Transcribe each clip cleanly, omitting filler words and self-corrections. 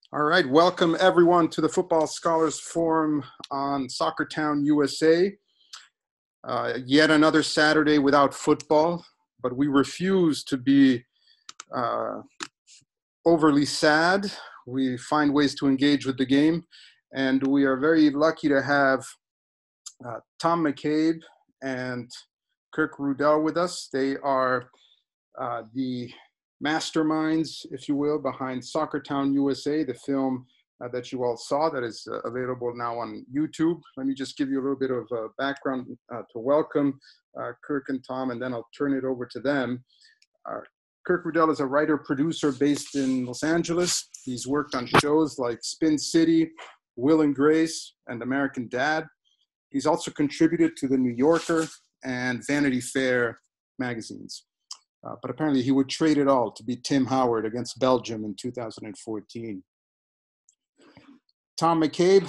All right, welcome everyone to the Football Scholars Forum on Soccertown, USA. Yet another Saturday without football, but we refuse to be overly sad. We find ways to engage with the game, and we are very lucky to have Tom McCabe and Kirk Rudell with us. They are the masterminds, if you will, behind Soccertown USA, the film that you all saw that is available now on YouTube. Let me just give you a little bit of background to welcome Kirk and Tom, and then I'll turn it over to them. Kirk Rudell is a writer-producer based in Los Angeles. He's worked on shows like Spin City, Will and Grace, and American Dad. He's also contributed to The New Yorker and Vanity Fair magazines. But apparently he would trade it all to beat Tim Howard against Belgium in 2014. Tom McCabe,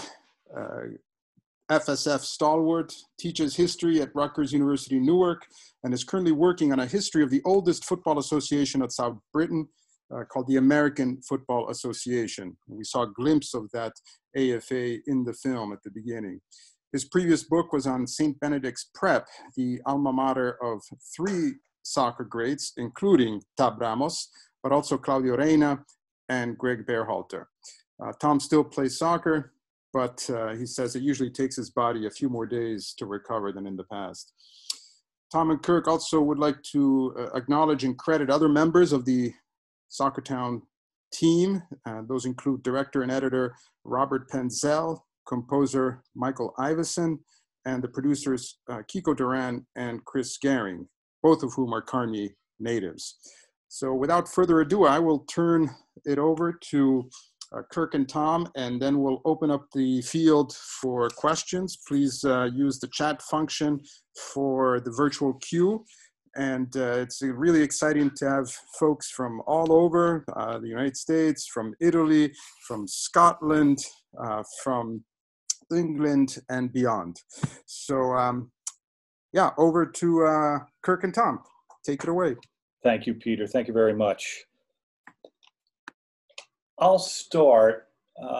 FSF stalwart, teaches history at Rutgers University Newark and is currently working on a history of the oldest football association of South Britain called the American Football Association. We saw a glimpse of that AFA in the film at the beginning. His previous book was on St. Benedict's Prep, the alma mater of three soccer greats, including Tab Ramos, but also Claudio Reyna and Greg Berhalter. Tom still plays soccer, but he says it usually takes his body a few more days to recover than in the past. Tom and Kirk also would like to acknowledge and credit other members of the Soccertown team. Those include director and editor Robert Penzel, composer Michael Iveson, and the producers Kiko Duran and Chris Gehring, both of whom are Carmi natives. So without further ado, I will turn it over to Kirk and Tom, and then we'll open up the field for questions. Please use the chat function for the virtual queue. And it's really exciting to have folks from all over the United States, from Italy, from Scotland, from England, and beyond. So yeah, over to Kirk and Tom. Take it away. Thank you, Peter. Thank you very much. I'll start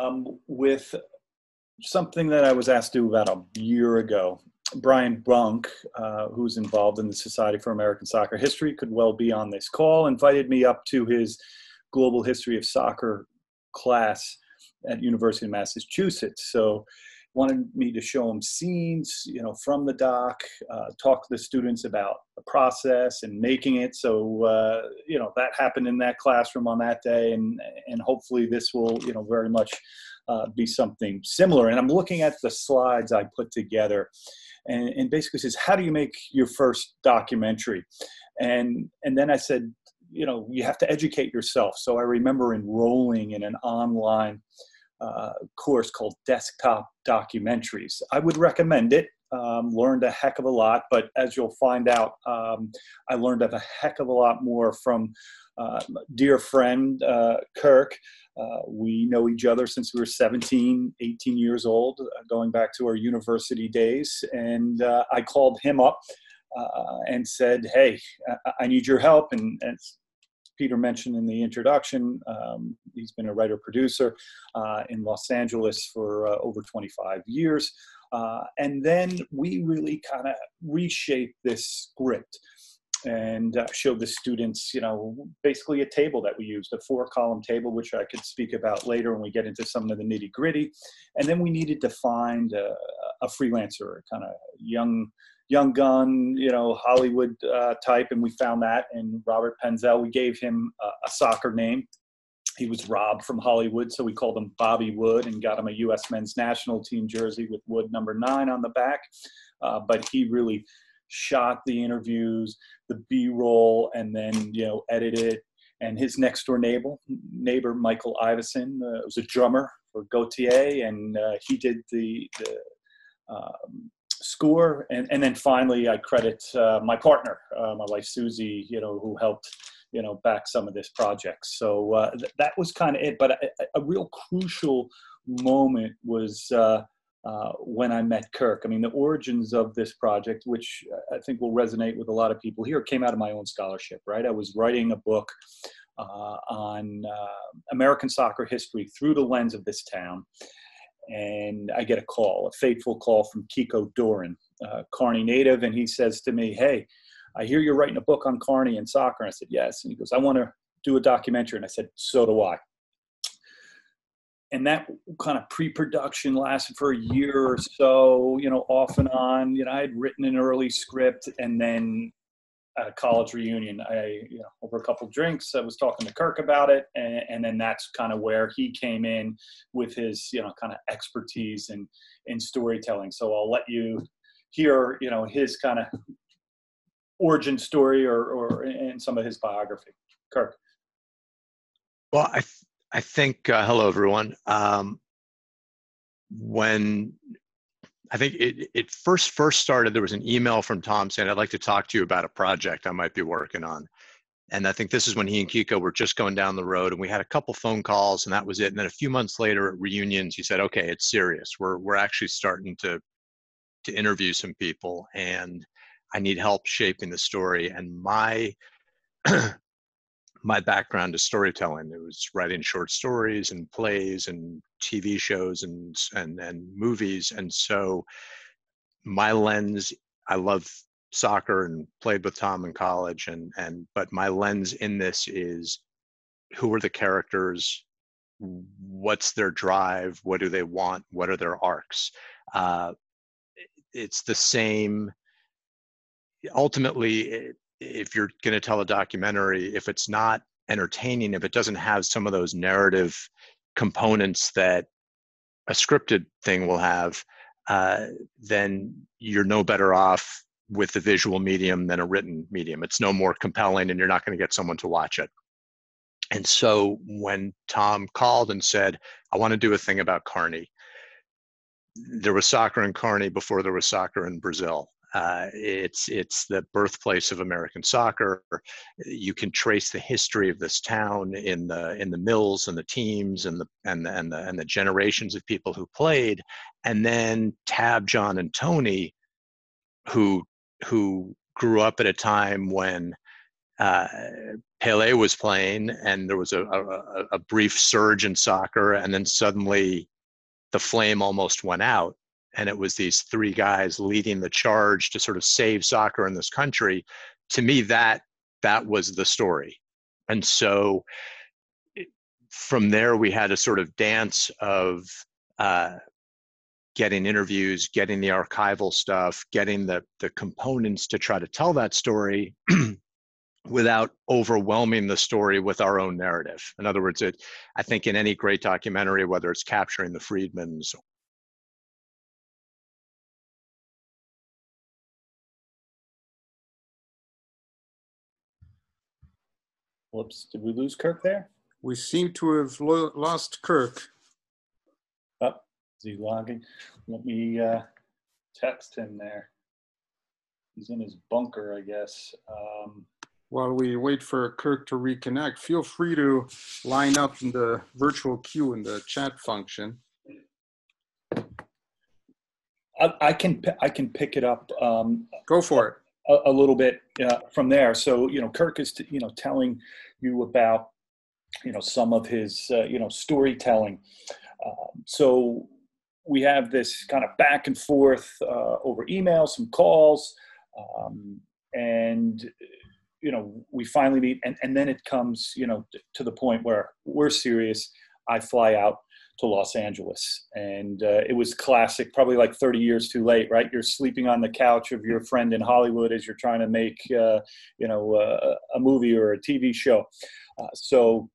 with something that I was asked to do about a year ago. Brian Brunk, who's involved in the Society for American Soccer History, could well be on this call, invited me up to his Global History of Soccer class at University of Massachusetts. So wanted me to show them scenes, from the doc, talk to the students about the process and making it. So, that happened in that classroom on that day, and hopefully this will, very much be something similar. And I'm looking at the slides I put together, and basically says, how do you make your first documentary? And then I said, you have to educate yourself. So I remember enrolling in an online course called Desktop Documentaries. I would recommend it. Learned a heck of a lot, but as you'll find out, I learned a heck of a lot more from dear friend Kirk. We know each other since we were 17, 18 years old, going back to our university days. And I called him up and said, hey, I need your help. And Peter mentioned in the introduction, he's been a writer-producer in Los Angeles for over 25 years. And then we really kind of reshaped this script and showed the students, basically a table that we used, a 4-column table, which I could speak about later when we get into some of the nitty-gritty. And then we needed to find a freelancer, kind of young gun, Hollywood type, and we found that in Robert Penzel. We gave him a soccer name. He was Rob from Hollywood, so we called him Bobby Wood and got him a U.S. men's national team jersey with Wood number 9 on the back. But he really shot the interviews, the B-roll, and then, edited it. And his next door neighbor Michael Iveson, was a drummer for Gautier, and he did the score. And then finally, I credit my partner, my wife Susie, who helped, back some of this project. So that was kind of it. But a real crucial moment was when I met Kirk. I mean, the origins of this project, which I think will resonate with a lot of people here, came out of my own scholarship, right? I was writing a book on American soccer history through the lens of this town. And I get a fateful call from Kiko Doran, Kearney native. And he says to me, "Hey, I hear you're writing a book on Kearney and soccer." And I said, "Yes." And he goes, "I want to do a documentary." And I said, "So do I." And that kind of pre-production lasted for a year or so, off and on. I had written an early script, and then at a college reunion, over a couple drinks, I was talking to Kirk about it. And then that's kind of where he came in with his, kind of expertise in storytelling. So I'll let you hear, his kind of origin story or in some of his biography. Kirk. Well, I think, hello, everyone. When I think it first started, there was an email from Tom saying, "I'd like to talk to you about a project I might be working on." And I think this is when he and Kiko were just going down the road, and we had a couple phone calls, and that was it. And then a few months later at reunions, he said, "Okay, it's serious. We're actually starting to interview some people, and I need help shaping the story." And my background is storytelling. It was writing short stories and plays and TV shows and movies. And so my lens, I love soccer and played with Tom in college, but my lens in this is, who are the characters? What's their drive? What do they want? What are their arcs? It's the same. Ultimately, if you're going to tell a documentary, if it's not entertaining, if it doesn't have some of those narrative components that a scripted thing will have, then you're no better off with the visual medium than a written medium. It's no more compelling, and you're not going to get someone to watch it. And so when Tom called and said, "I want to do a thing about Kearney," there was soccer in Kearney before there was soccer in Brazil. It's the birthplace of American soccer. You can trace the history of this town in the mills and the teams and the generations of people who played, and then Tab, John, and Tony, who grew up at a time when Pele was playing, and there was a brief surge in soccer, and then suddenly the flame almost went out. And it was these three guys leading the charge to sort of save soccer in this country. To me, that was the story. And so from there, we had a sort of dance of getting interviews, getting the archival stuff, getting the components to try to tell that story without overwhelming the story with our own narrative. In other words, I think in any great documentary, whether it's capturing the Friedmans. Whoops, did we lose Kirk there? We seem to have lost Kirk. Oh, is he logging? Let me text him there. He's in his bunker, I guess. While we wait for Kirk to reconnect, feel free to line up in the virtual queue in the chat function. I can pick it up. Go for it. A little bit from there. So, Kirk is, telling you about, some of his, storytelling. So we have this kind of back and forth over email, some calls, and, we finally meet. And then it comes, to the point where we're serious. I fly out to Los Angeles. And it was classic, probably like 30 years too late, right? You're sleeping on the couch of your friend in Hollywood as you're trying to make, a movie or a TV show. So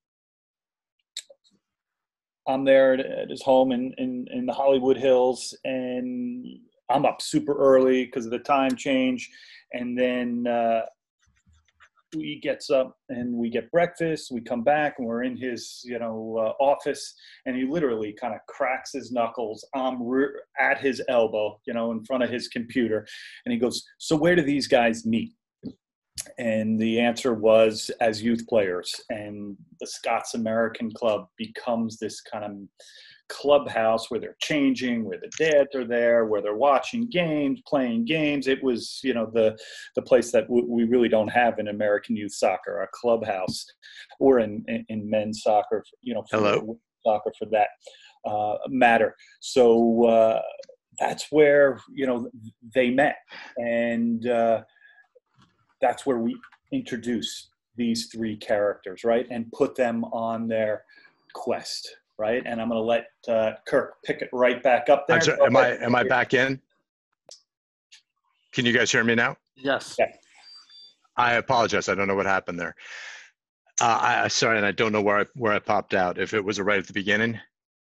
I'm there at his home in the Hollywood Hills, and I'm up super early because of the time change. And then he gets up and we get breakfast. We come back and we're in his, office, and he literally kind of cracks his knuckles. I'm at his elbow, in front of his computer, and he goes, "So where do these guys meet?" And the answer was as youth players. And the Scots American Club becomes this kind of clubhouse where they're changing, where the dads are there, where they're watching games, playing games. It was, the place that we really don't have in American youth soccer, a clubhouse, or in men's soccer, Hello? soccer for that matter. So that's where, they met. And that's where we introduce these three characters, right? And put them on their quest, right? And I'm going to let Kirk pick it right back up there. I'm sorry, am I back in? Can you guys hear me now? Yes. Yeah. I apologize. I don't know what happened there. Sorry, and I don't know where I popped out. If it was right at the beginning.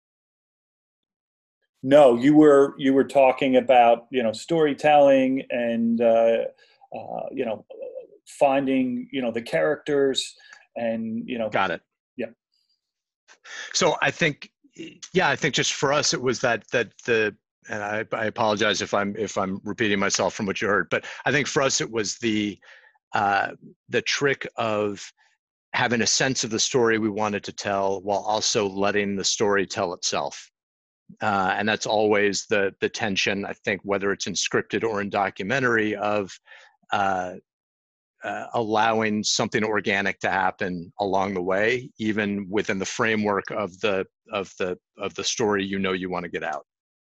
No, you were talking about, storytelling and finding, the characters and, Got it. Yeah. So I think just for us, it was that and I apologize if I'm repeating myself from what you heard, but I think for us, it was the trick of having a sense of the story we wanted to tell while also letting the story tell itself. And that's always the tension, I think, whether it's in scripted or in documentary, of allowing something organic to happen along the way, even within the framework of the story you want to get out.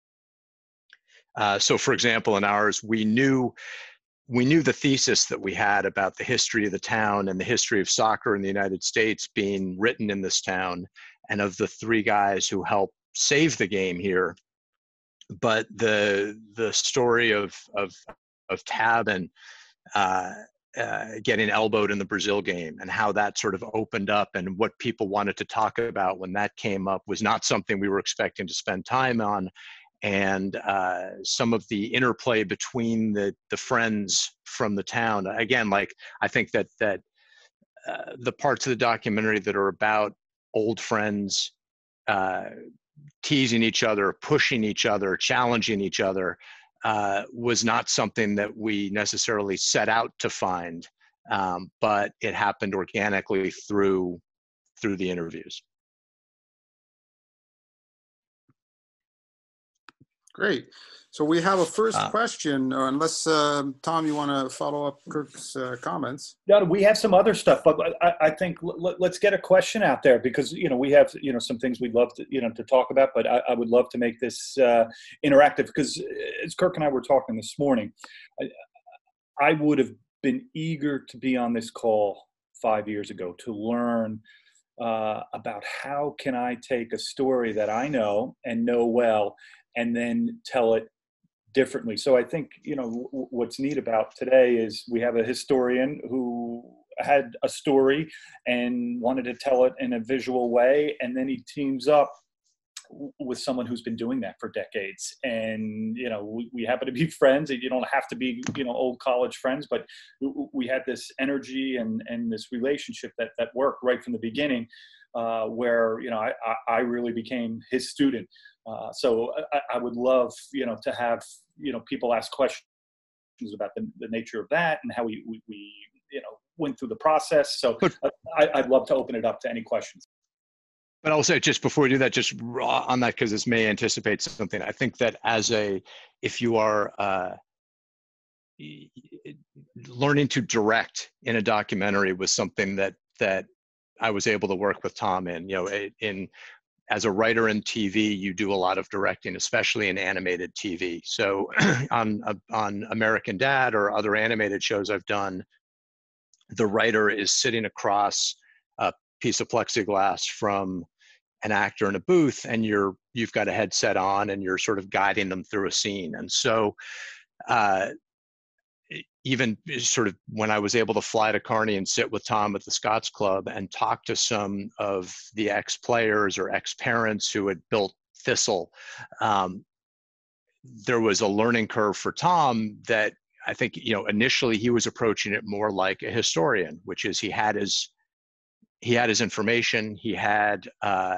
So, for example, in ours, we knew the thesis that we had about the history of the town and the history of soccer in the United States being written in this town, and of the three guys who helped save the game here. But the story of Tab and getting elbowed in the Brazil game, and how that sort of opened up, and what people wanted to talk about when that came up, was not something we were expecting to spend time on. And some of the interplay between the friends from the town, again, like, I think that the parts of the documentary that are about old friends teasing each other, pushing each other, challenging each other, was not something that we necessarily set out to find, but it happened organically through the interviews. Great. So we have a first question, unless, Tom, you want to follow up Kirk's comments? Yeah, we have some other stuff, but I think let's get a question out there, because, we have, some things we'd love to, to talk about, but I would love to make this interactive, because as Kirk and I were talking this morning, I would have been eager to be on this call 5 years ago to learn about how can I take a story that I know and know well, and then tell it differently. So I think, what's neat about today is we have a historian who had a story and wanted to tell it in a visual way, and then he teams up with someone who's been doing that for decades. And, we happen to be friends. You don't have to be, old college friends, but we had this energy and this relationship that worked right from the beginning, where, I really became his student. So I would love, to have, people ask questions about the nature of that and how we went through the process. So I'd love to open it up to any questions. But I'll say, just before we do that, just on that, because this may anticipate something, I think that if you are learning to direct in a documentary was something that I was able to work with Tom in. As a writer in TV, you do a lot of directing, especially in animated TV. So on American Dad or other animated shows I've done, the writer is sitting across a piece of plexiglass from an actor in a booth, and you've got a headset on, and you're sort of guiding them through a scene. And so even sort of when I was able to fly to Kearney and sit with Tom at the Scots Club and talk to some of the ex-players or ex-parents who had built Thistle, there was a learning curve for Tom that I think, initially he was approaching it more like a historian, which is he had his information, he had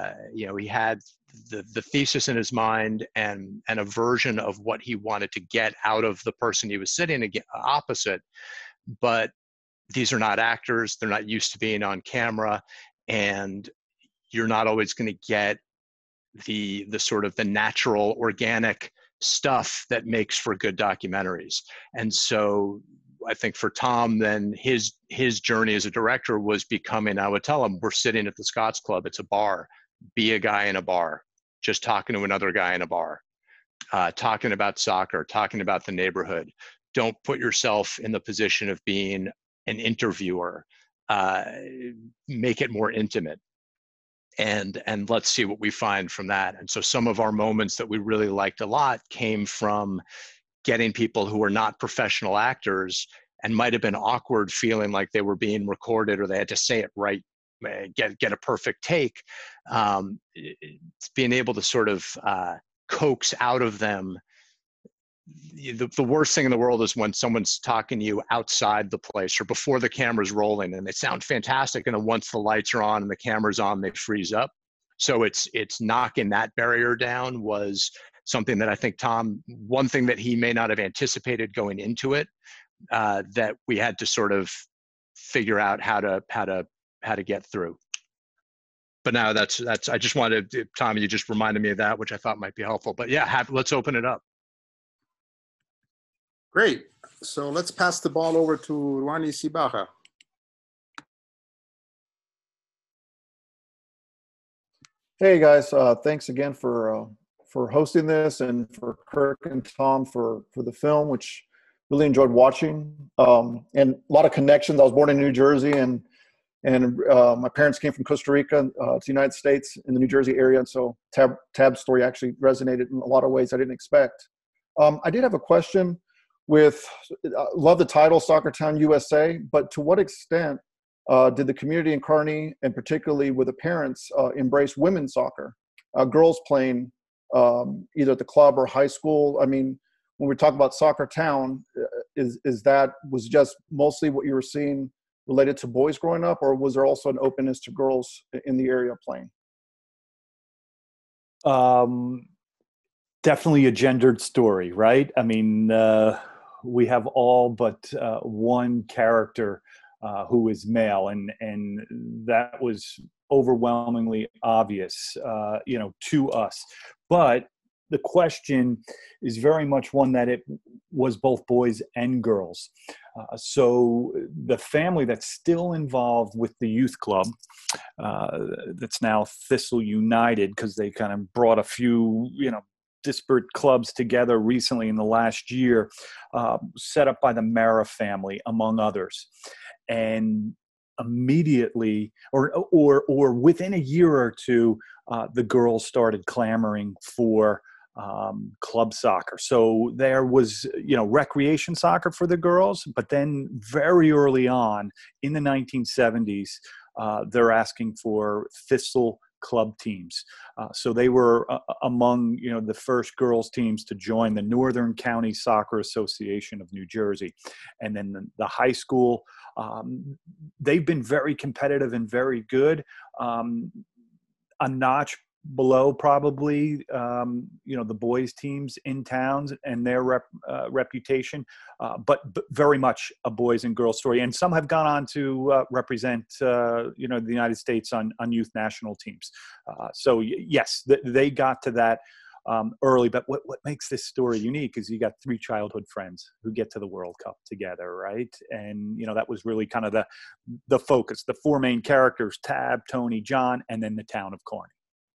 the thesis in his mind and a version of what he wanted to get out of the person he was sitting opposite. But these are not actors. They're not used to being on camera, and you're not always going to get the sort of the natural, organic stuff that makes for good documentaries. And so I think for Tom, then his journey as a director was becoming, I would tell him, we're sitting at the Scots Club. It's a bar. Be a guy in a bar, just talking to another guy in a bar, talking about soccer, talking about the neighborhood. Don't put yourself in the position of being an interviewer. Make it more intimate. And let's see what we find from that. And so some of our moments that we really liked a lot came from getting people who were not professional actors and might have been awkward, feeling like they were being recorded or they had to say it right, get a perfect take. It's being able to sort of coax out of them. The worst thing in the world is when someone's talking to you outside the place or before the camera's rolling and they sound fantastic, and then once the lights are on and the camera's on, they freeze up. So it's knocking that barrier down was something that I think Tom, one thing that he may not have anticipated going into it, that we had to sort of figure out how to get through. But now that's I just wanted to, Tom, you just reminded me of that, which I thought might be helpful. But yeah, let's open it up. Great. So let's pass the ball over to Rouhani Sibagha. Hey guys, thanks again for hosting this, and for Kirk and Tom for the film, which really enjoyed watching. And a lot of connections. I was born in New Jersey, and my parents came from Costa Rica to the United States in the New Jersey area, and so Tab's story actually resonated in a lot of ways I didn't expect. I did have a question. Love the title, Soccertown USA, but to what extent did the community in Kearney, and particularly with the parents, embrace women's soccer, girls playing either at the club or high school? I mean, when we talk about Soccertown, was just mostly what you were seeing related to boys growing up, or was there also an openness to girls in the area playing? Definitely a gendered story, right? I mean, we have all but one character who is male, and that was overwhelmingly obvious, to us. But the question is very much one that it was both boys and girls. So the family that's still involved with the youth club, that's now Thistle United, because they kind of brought a few, disparate clubs together recently in the last year, set up by the Mara family, among others. And immediately, or within a year or two, the girls started clamoring for club soccer. So there was, recreation soccer for the girls, but then very early on in the 1970s, they're asking for Thistle club teams. So they were among, the first girls teams to join the Northern County Soccer Association of New Jersey. And then the high school, they've been very competitive and very good. A notch below probably, the boys teams in towns and their reputation, but very much a boys and girls story. And some have gone on to represent, the United States on youth national teams. So yes, they got to that early. But what makes this story unique is you got three childhood friends who get to the World Cup together, right? And, that was really kind of the focus, the four main characters, Tab, Tony, John, and then the town of Kearney.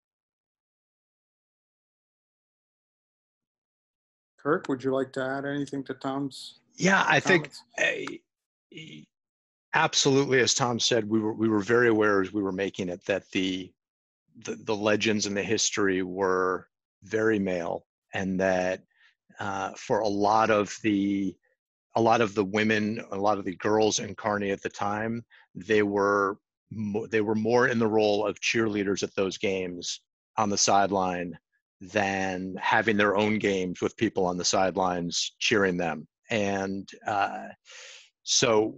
Kirk, would you like to add anything to Tom's? Yeah, I comments? think absolutely, as Tom said, we were very aware as we were making it that the legends and the history were very male, and that for a lot of the women, a lot of the girls in Kearney at the time, they were more in the role of cheerleaders at those games on the sideline than having their own games with people on the sidelines cheering them. And so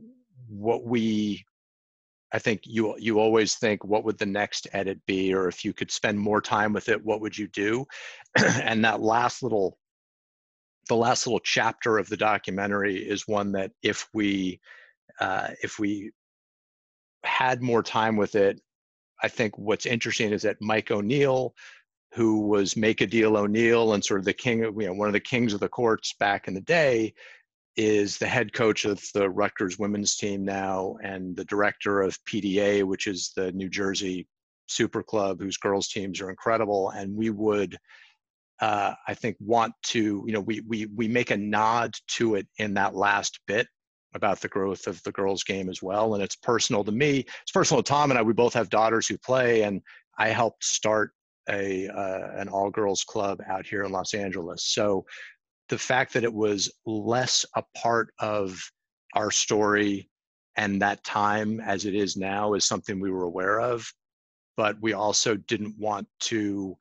I think you always think, what would the next edit be? Or if you could spend more time with it, what would you do? And the last little chapter of the documentary is one that if we if we had more time with it, I think what's interesting is that Mike O'Neill, who was Make a Deal O'Neill and sort of the king of, one of the kings of the courts back in the day, is the head coach of the Rutgers women's team now and the director of PDA, which is the New Jersey Super Club, whose girls teams are incredible. And we would, I think, want to, we make a nod to it in that last bit about the growth of the girls game as well. And it's personal to me. It's personal to Tom and I. We both have daughters who play, and I helped start an all-girls club out here in Los Angeles. So the fact that it was less a part of our story and that time as it is now is something we were aware of, but we also didn't want to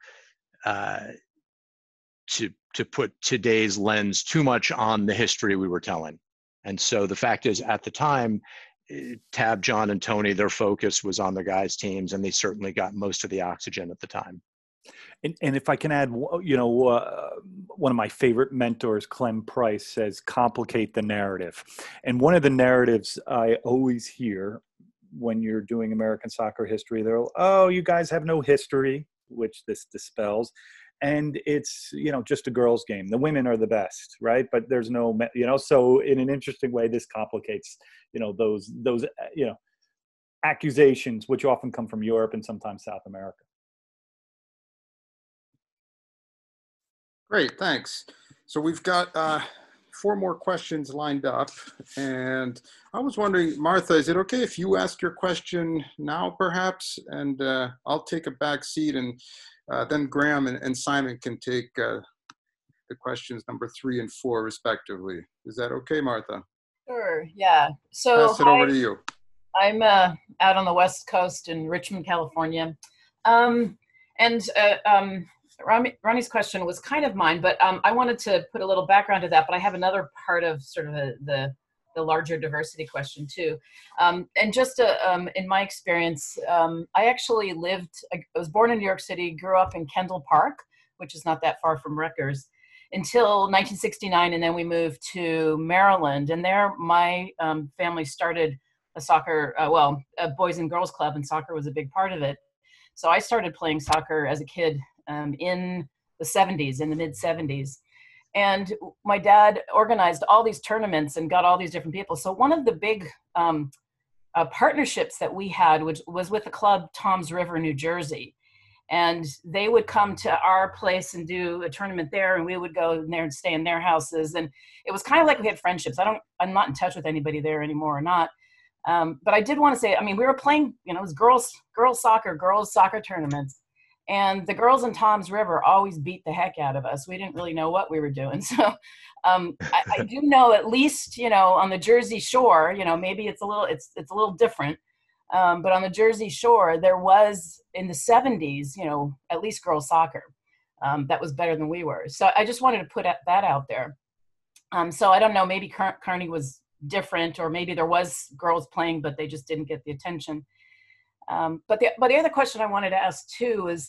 put today's lens too much on the history we were telling. And so the fact is, at the time, Tab, John, and Tony, their focus was on the guys' teams, and they certainly got most of the oxygen at the time. And if I can add, one of my favorite mentors, Clem Price, says, complicate the narrative. And one of the narratives I always hear when you're doing American soccer history, they're, you guys have no history, which this dispels. And it's, just a girls' game. The women are the best, right? But there's no, so in an interesting way, this complicates, those accusations, which often come from Europe and sometimes South America. Great, thanks. So we've got 4 more questions lined up. And I was wondering, Martha, is it okay if you ask your question now, perhaps? And I'll take a back seat, and then Graham and Simon can take the questions number 3 and 4, respectively. Is that okay, Martha? Sure, yeah. So pass it over to you. I'm out on the West Coast in Richmond, California. Ronnie's question was kind of mine, but I wanted to put a little background to that, but I have another part of sort of the larger diversity question too. And just in my experience, I actually I was born in New York City, grew up in Kendall Park, which is not that far from Rutgers, until 1969, and then we moved to Maryland. And there my family started a soccer, a boys and girls club, and soccer was a big part of it. So I started playing soccer as a kid in the 70s, in the mid 70s. And my dad organized all these tournaments and got all these different people. So one of the big partnerships that we had, which was with the club Toms River, New Jersey. And they would come to our place and do a tournament there, and we would go in there and stay in their houses. And it was kind of like we had friendships. I'm not in touch with anybody there anymore or not. But I did want to say, we were playing, it was girls soccer tournaments. And the girls in Toms River always beat the heck out of us. We didn't really know what we were doing. So I do know, at least, on the Jersey Shore, maybe it's a little different. But on the Jersey Shore, there was, in the 70s, at least girls soccer that was better than we were. So I just wanted to put that out there. So I don't know, maybe Kearney was different, or maybe there was girls playing, but they just didn't get the attention. But the other question I wanted to ask too is,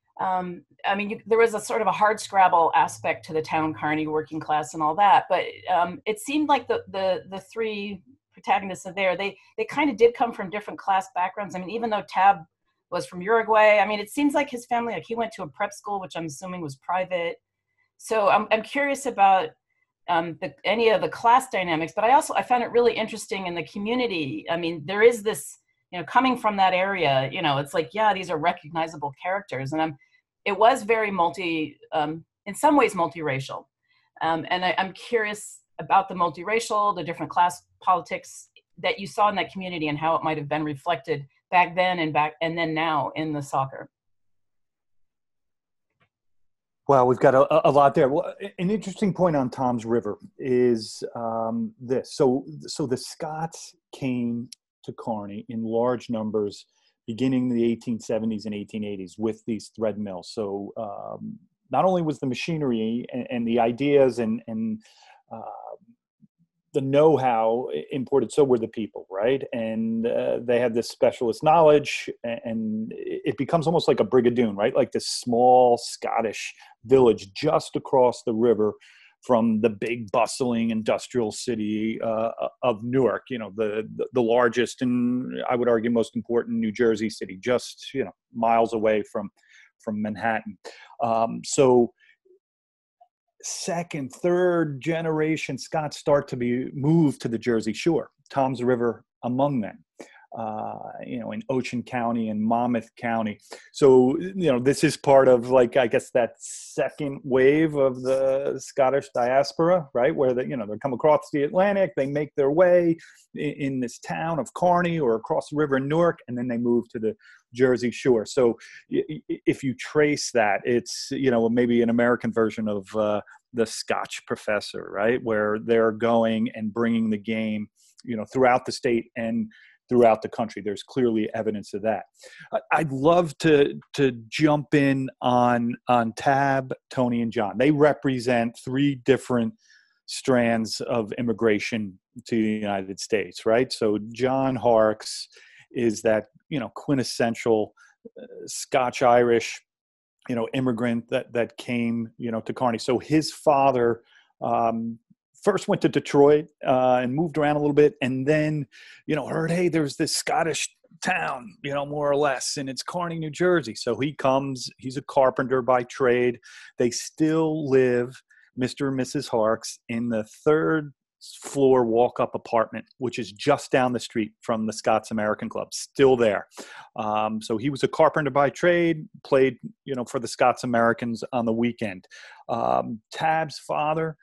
there was a sort of a hard scrabble aspect to the town, Kearney, working class and all that. But it seemed like the 3 protagonists of there, they kind of did come from different class backgrounds. Even though Tab was from Uruguay, it seems like his family, like he went to a prep school, which I'm assuming was private. So I'm curious about any of the class dynamics, but I found it really interesting in the community. There is this, coming from that area, it's like, yeah, these are recognizable characters. And it was very in some ways multiracial. And I'm curious about the multiracial, the different class politics that you saw in that community and how it might have been reflected back then and then now in the soccer. Well, we've got a lot there. Well, an interesting point on Toms River is this. So the Scots came to Kearney in large numbers beginning in the 1870s and 1880s with these thread mills. So not only was the machinery and the ideas and the know-how imported, so were the people, right? And they had this specialist knowledge, and it becomes almost like a Brigadoon, right? Like this small Scottish village just across the river from the big bustling industrial city of Newark, the largest and I would argue most important New Jersey city, just miles away from Manhattan. So second, third generation Scots start to be moved to the Jersey Shore, Tom's River among them. In Ocean County and Monmouth County. So, this is part of I guess that second wave of the Scottish diaspora, right? Where they come across the Atlantic, they make their way in this town of Kearney or across the river in Newark, and then they move to the Jersey Shore. So if you trace that, it's, maybe an American version of the Scotch Professor, right? Where they're going and bringing the game, throughout the state and throughout the country. There's clearly evidence of that. I'd love to jump in on Tab, Tony, and John. They represent three different strands of immigration to the United States, right? So John Harkes is that, quintessential Scotch-Irish, immigrant that came, to Kearney. So his father first went to Detroit and moved around a little bit, and then, heard, hey, there's this Scottish town, more or less, and it's Kearney, New Jersey. So he comes, he's a carpenter by trade. They still live, Mr. and Mrs. Harkes, in the third floor walk-up apartment, which is just down the street from the Scots American Club, still there. So he was a carpenter by trade, played, for the Scots Americans on the weekend. Tab's father,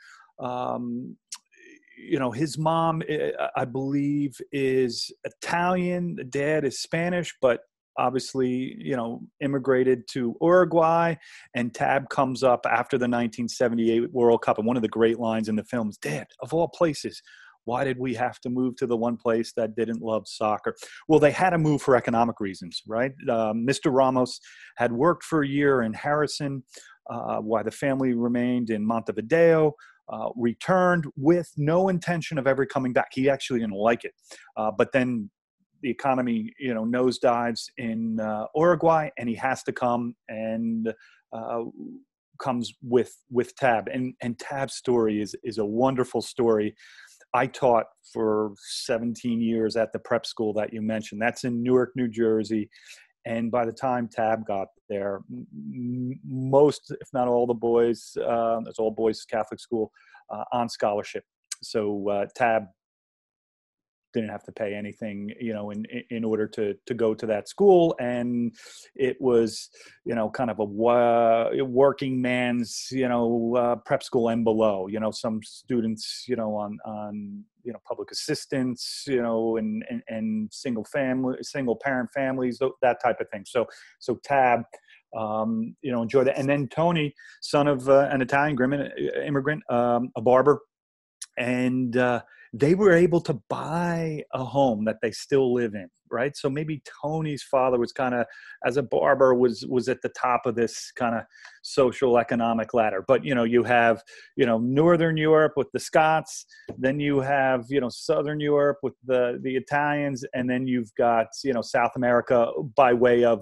his mom, I believe, is Italian. The dad is Spanish, but obviously, immigrated to Uruguay. And Tab comes up after the 1978 World Cup. And one of the great lines in the film is, Dad, of all places, why did we have to move to the one place that didn't love soccer? Well, they had to move for economic reasons, right? Mr. Ramos had worked for a year in Harrison while the family remained in Montevideo. Returned with no intention of ever coming back. He actually didn't like it. But then the economy, nosedives in Uruguay, and he has to come and comes with Tab. And Tab's story is a wonderful story. I taught for 17 years at the prep school that you mentioned. That's in Newark, New Jersey. And by the time Tab got there, most, if not all the boys, it's all boys Catholic school, on scholarship. So Tab didn't have to pay anything, in order to go to that school. And it was, kind of a working man's, prep school and below, some students, on public assistance, and single parent families, that type of thing. So Tab, enjoy that. And then Tony, son of an Italian immigrant, a barber, and they were able to buy a home that they still live in, right? So maybe Tony's father was kind of, as a barber, was at the top of this kind of social economic ladder. But, you have, Northern Europe with the Scots, then you have, Southern Europe with the Italians, and then you've got, South America by way of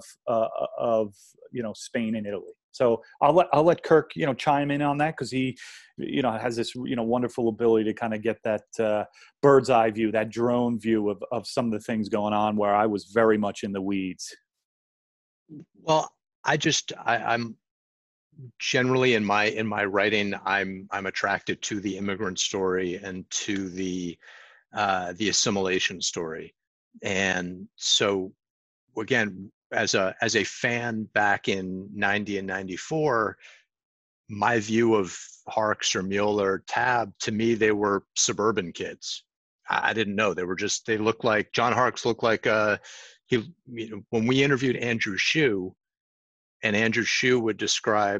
Spain and Italy. So I'll let Kirk, chime in on that, because he, has this, wonderful ability to kind of get that bird's eye view, that drone view of some of the things going on where I was very much in the weeds. Well, I'm generally in my writing, I'm attracted to the immigrant story and to the assimilation story. And so again, as a fan back in 90 and 94, my view of Harkes or Mueller, Tab, to me, they were suburban kids. I didn't know. They looked like, John Harkes looked like, when we interviewed Andrew Shue, and Andrew Shue would describe,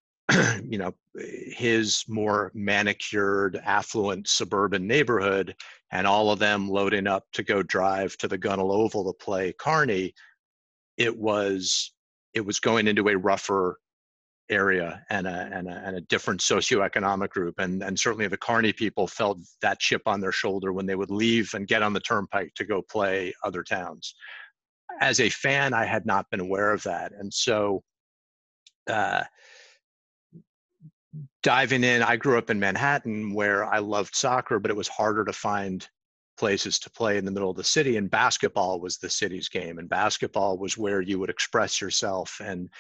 his more manicured, affluent suburban neighborhood, and all of them loading up to go drive to the Gunnell Oval to play Kearney. It was going into a rougher area and a different socioeconomic group, and certainly the Kearney people felt that chip on their shoulder when they would leave and get on the turnpike to go play other towns. As a fan, I had not been aware of that, and so diving in, I grew up in Manhattan where I loved soccer, but it was harder to find places to play in the middle of the city, and basketball was the city's game, and basketball was where you would express yourself and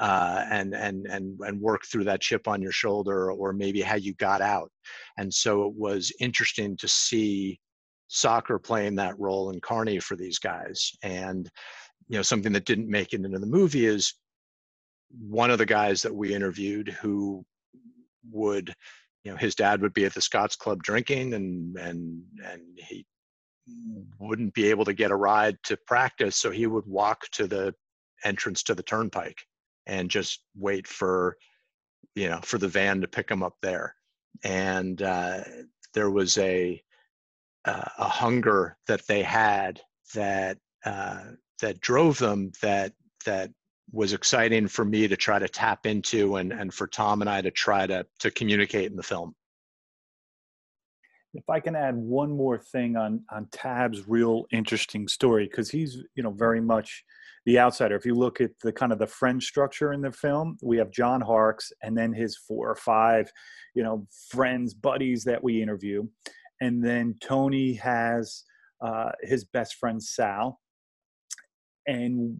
work through that chip on your shoulder, or maybe how you got out. And so it was interesting to see soccer playing that role in Kearney for these guys. And something that didn't make it into the movie is one of the guys that we interviewed who would, his dad would be at the Scots Club drinking, and he wouldn't be able to get a ride to practice, so he would walk to the entrance to the turnpike and just wait for the van to pick him up there. And there was a hunger that they had that drove them, that was exciting for me to try to tap into, and for Tom and I to try to communicate in the film. If I can add one more thing on Tab's real interesting story, because he's, very much the outsider. If you look at the kind of the friend structure in the film, we have John Harkes and then his 4 or 5, friends, buddies that we interview. And then Tony has his best friend, Sal. And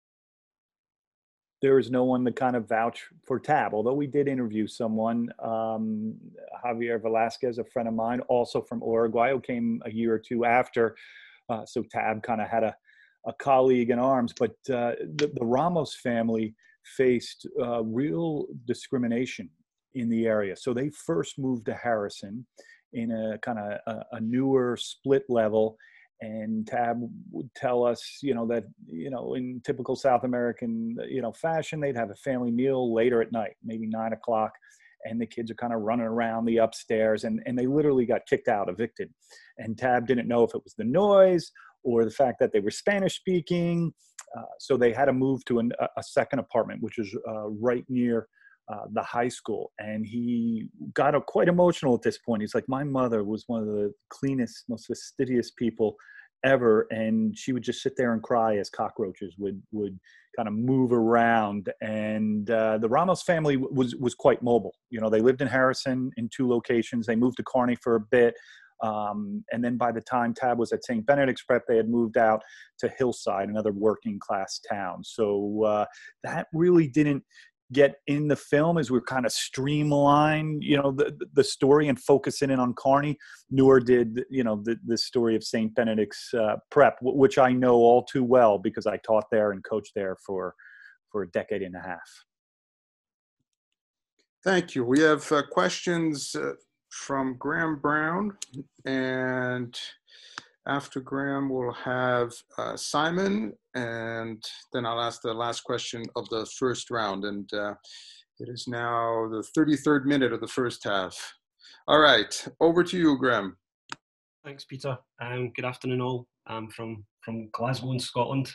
there is no one to kind of vouch for Tab, although we did interview someone, Javier Velasquez, a friend of mine, also from Uruguay, who came a year or two after. So Tab kind of had a colleague in arms. But the Ramos family faced real discrimination in the area. So they first moved to Harrison in a kind of a newer split level. And Tab would tell us, that, in typical South American, fashion, they'd have a family meal later at night, maybe 9 o'clock. And the kids are kind of running around the upstairs, and they literally got kicked out, evicted. And Tab didn't know if it was the noise or the fact that they were Spanish speaking. So they had to move to a second apartment, which is right near the high school. And he got quite emotional at this point. He's like, my mother was one of the cleanest, most fastidious people ever, and she would just sit there and cry as cockroaches would kind of move around. And the Ramos family was quite mobile. They lived in Harrison in 2 locations. They moved to Kearney for a bit. And then by the time Tab was at St. Benedict's Prep, they had moved out to Hillside, another working class town. So that really didn't get in the film as we're kind of streamline, the story and focusing in on Kearney. Noor did, the story of St. Benedict's Prep, which I know all too well because I taught there and coached there for a decade and a half. Thank you. We have questions from Graham Brown, and after Graham, we'll have Simon, and then I'll ask the last question of the first round. And it is now the 33rd minute of the first half. All right, over to you, Graham. Thanks, Peter. Good afternoon, all. I'm from Glasgow in Scotland.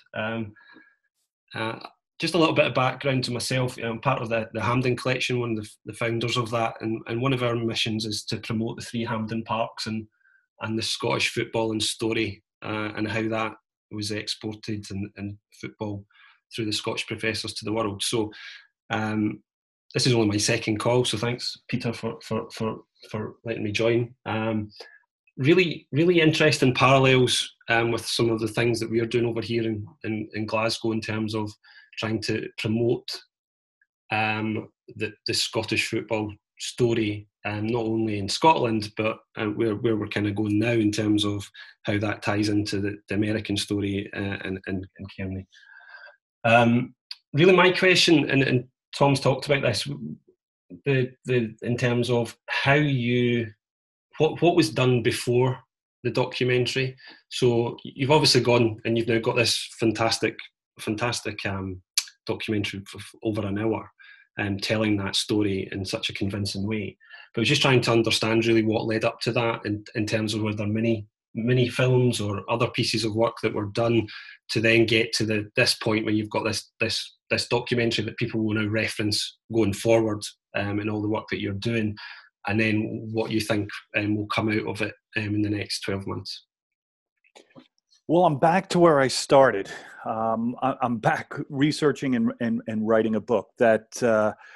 Just a little bit of background to myself. I'm part of the Hampden Collection, one of the founders of that, and one of our missions is to promote the 3 Hampden Parks and the Scottish football and story, and how that was exported and football through the Scottish professors to the world. So this is only my second call, so thanks, Peter, for letting me join. Really interesting parallels with some of the things that we are doing over here in Glasgow in terms of trying to promote the Scottish football story, not only in Scotland, but where we're kind of going now in terms of how that ties into the American story in Kearney. Really my question, and Tom's talked about this, in terms of how what was done before the documentary. So you've obviously gone and you've now got this fantastic documentary for over an hour, telling that story in such a convincing way. But I was just trying to understand really what led up to that in terms of were there mini films or other pieces of work that were done to then get to this point where you've got this documentary that people will now reference going forward in all the work that you're doing, and then what you think will come out of it in the next 12 months. Well, I'm back to where I started. I'm back researching and writing a book that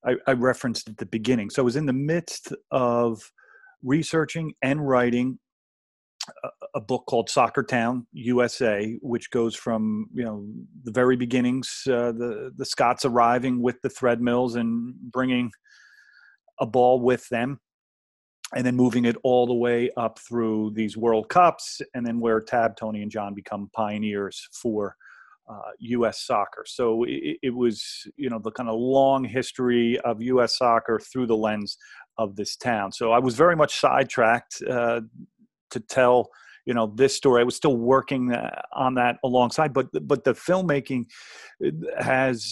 I referenced at the beginning. So I was in the midst of researching and writing a book called Soccer Town USA, which goes from the very beginnings, the Scots arriving with the thread mills and bringing a ball with them, and then moving it all the way up through these World Cups, and then where Tab, Tony, and John become pioneers for U.S. soccer. So it was, the kind of long history of U.S. soccer through the lens of this town. So I was very much sidetracked to tell, this story. I was still working on that alongside, but the filmmaking has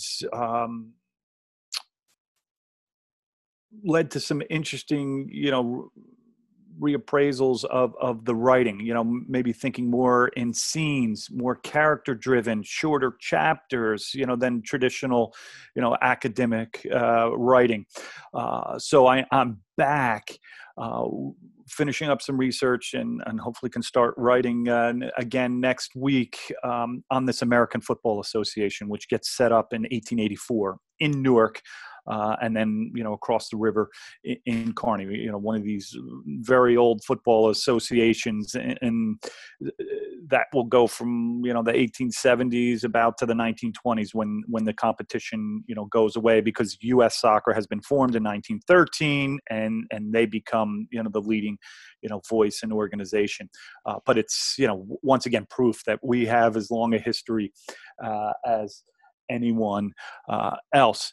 led to some interesting, reappraisals of the writing, maybe thinking more in scenes, more character driven, shorter chapters, than traditional, academic writing. So I'm back finishing up some research and hopefully can start writing again next week on this American Football Association, which gets set up in 1884 in Newark. And then, across the river in Kearney, one of these very old football associations, and that will go from, the 1870s about to the 1920s when the competition, goes away, because U.S. soccer has been formed in 1913 and they become, the leading, voice and organization. But it's, once again, proof that we have as long a history as anyone else.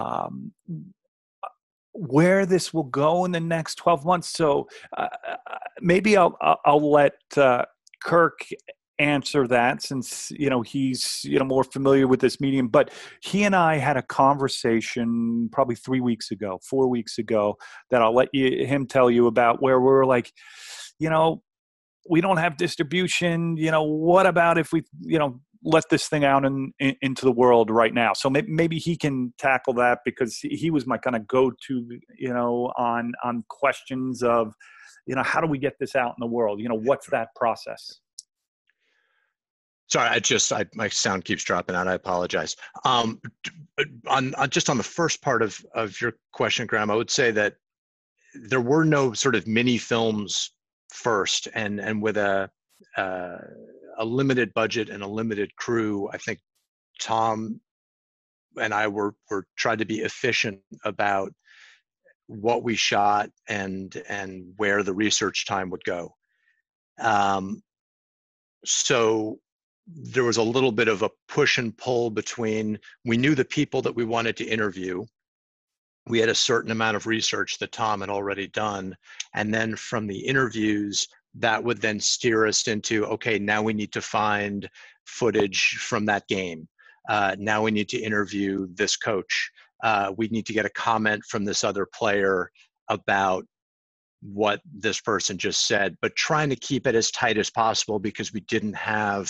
Where this will go in the next 12 months. So maybe I'll let Kirk answer that, since he's more familiar with this medium. But he and I had a conversation probably 4 weeks ago that I'll let him tell you about, where we're like, we don't have distribution. What about if we let this thing out into the world right now? So maybe he can tackle that, because he was my kind of go-to, on questions of, how do we get this out in the world? What's that process? Sorry, my sound keeps dropping out. I apologize. On the first part of your question, Graham, I would say that there were no sort of mini films first, and with a limited budget and a limited crew, I think Tom and I were tried to be efficient about what we shot and where the research time would go. So there was a little bit of a push and pull between, we knew the people that we wanted to interview. We had a certain amount of research that Tom had already done. And then from the interviews, that would then steer us into, okay, now we need to find footage from that game. Now we need to interview this coach. We need to get a comment from this other player about what this person just said, but trying to keep it as tight as possible, because we didn't have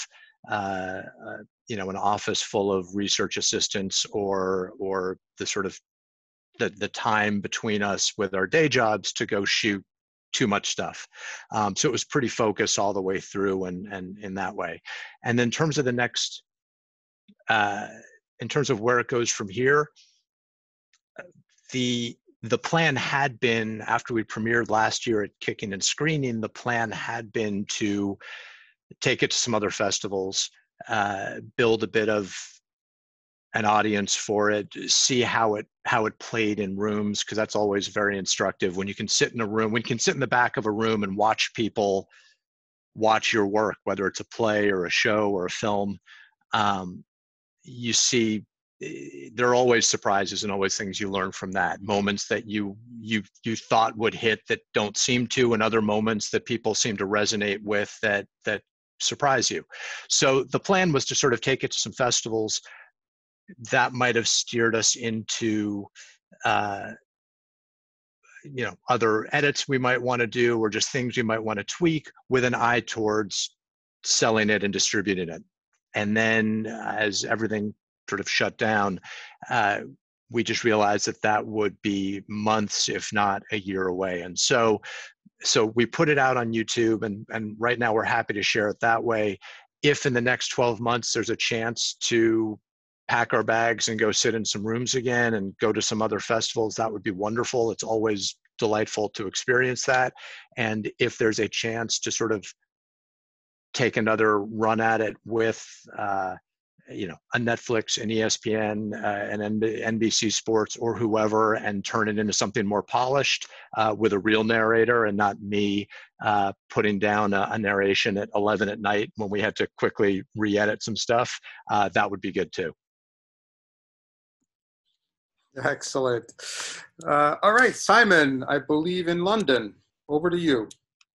an office full of research assistants or the sort of the time between us with our day jobs to go shoot too much stuff. So it was pretty focused all the way through, and in that way. And in terms of the next, in terms of where it goes from here, the plan had been, after we premiered last year at Kicking and Screening, the plan had been to take it to some other festivals, build a bit of an audience for it, see how it played in rooms, because that's always very instructive. When you can sit in a room, when you can sit in the back of a room and watch people watch your work, whether it's a play or a show or a film, you see there are always surprises and always things you learn from that. Moments that you thought would hit that don't seem to, and other moments that people seem to resonate with that surprise you. So the plan was to sort of take it to some festivals. That might have steered us into other edits we might want to do, or just things we might want to tweak, with an eye towards selling it and distributing it. And then as everything sort of shut down, we just realized that would be months, if not a year away. And so we put it out on YouTube, and right now we're happy to share it that way. If in the next 12 months there's a chance to pack our bags and go sit in some rooms again and go to some other festivals, that would be wonderful. It's always delightful to experience that. And if there's a chance to sort of take another run at it with, a Netflix, an ESPN, an NBC Sports, or whoever, and turn it into something more polished with a real narrator and not me putting down a narration at 11 at night when we had to quickly re-edit some stuff, that would be good too. Excellent. All right, Simon, I believe in London. Over to you.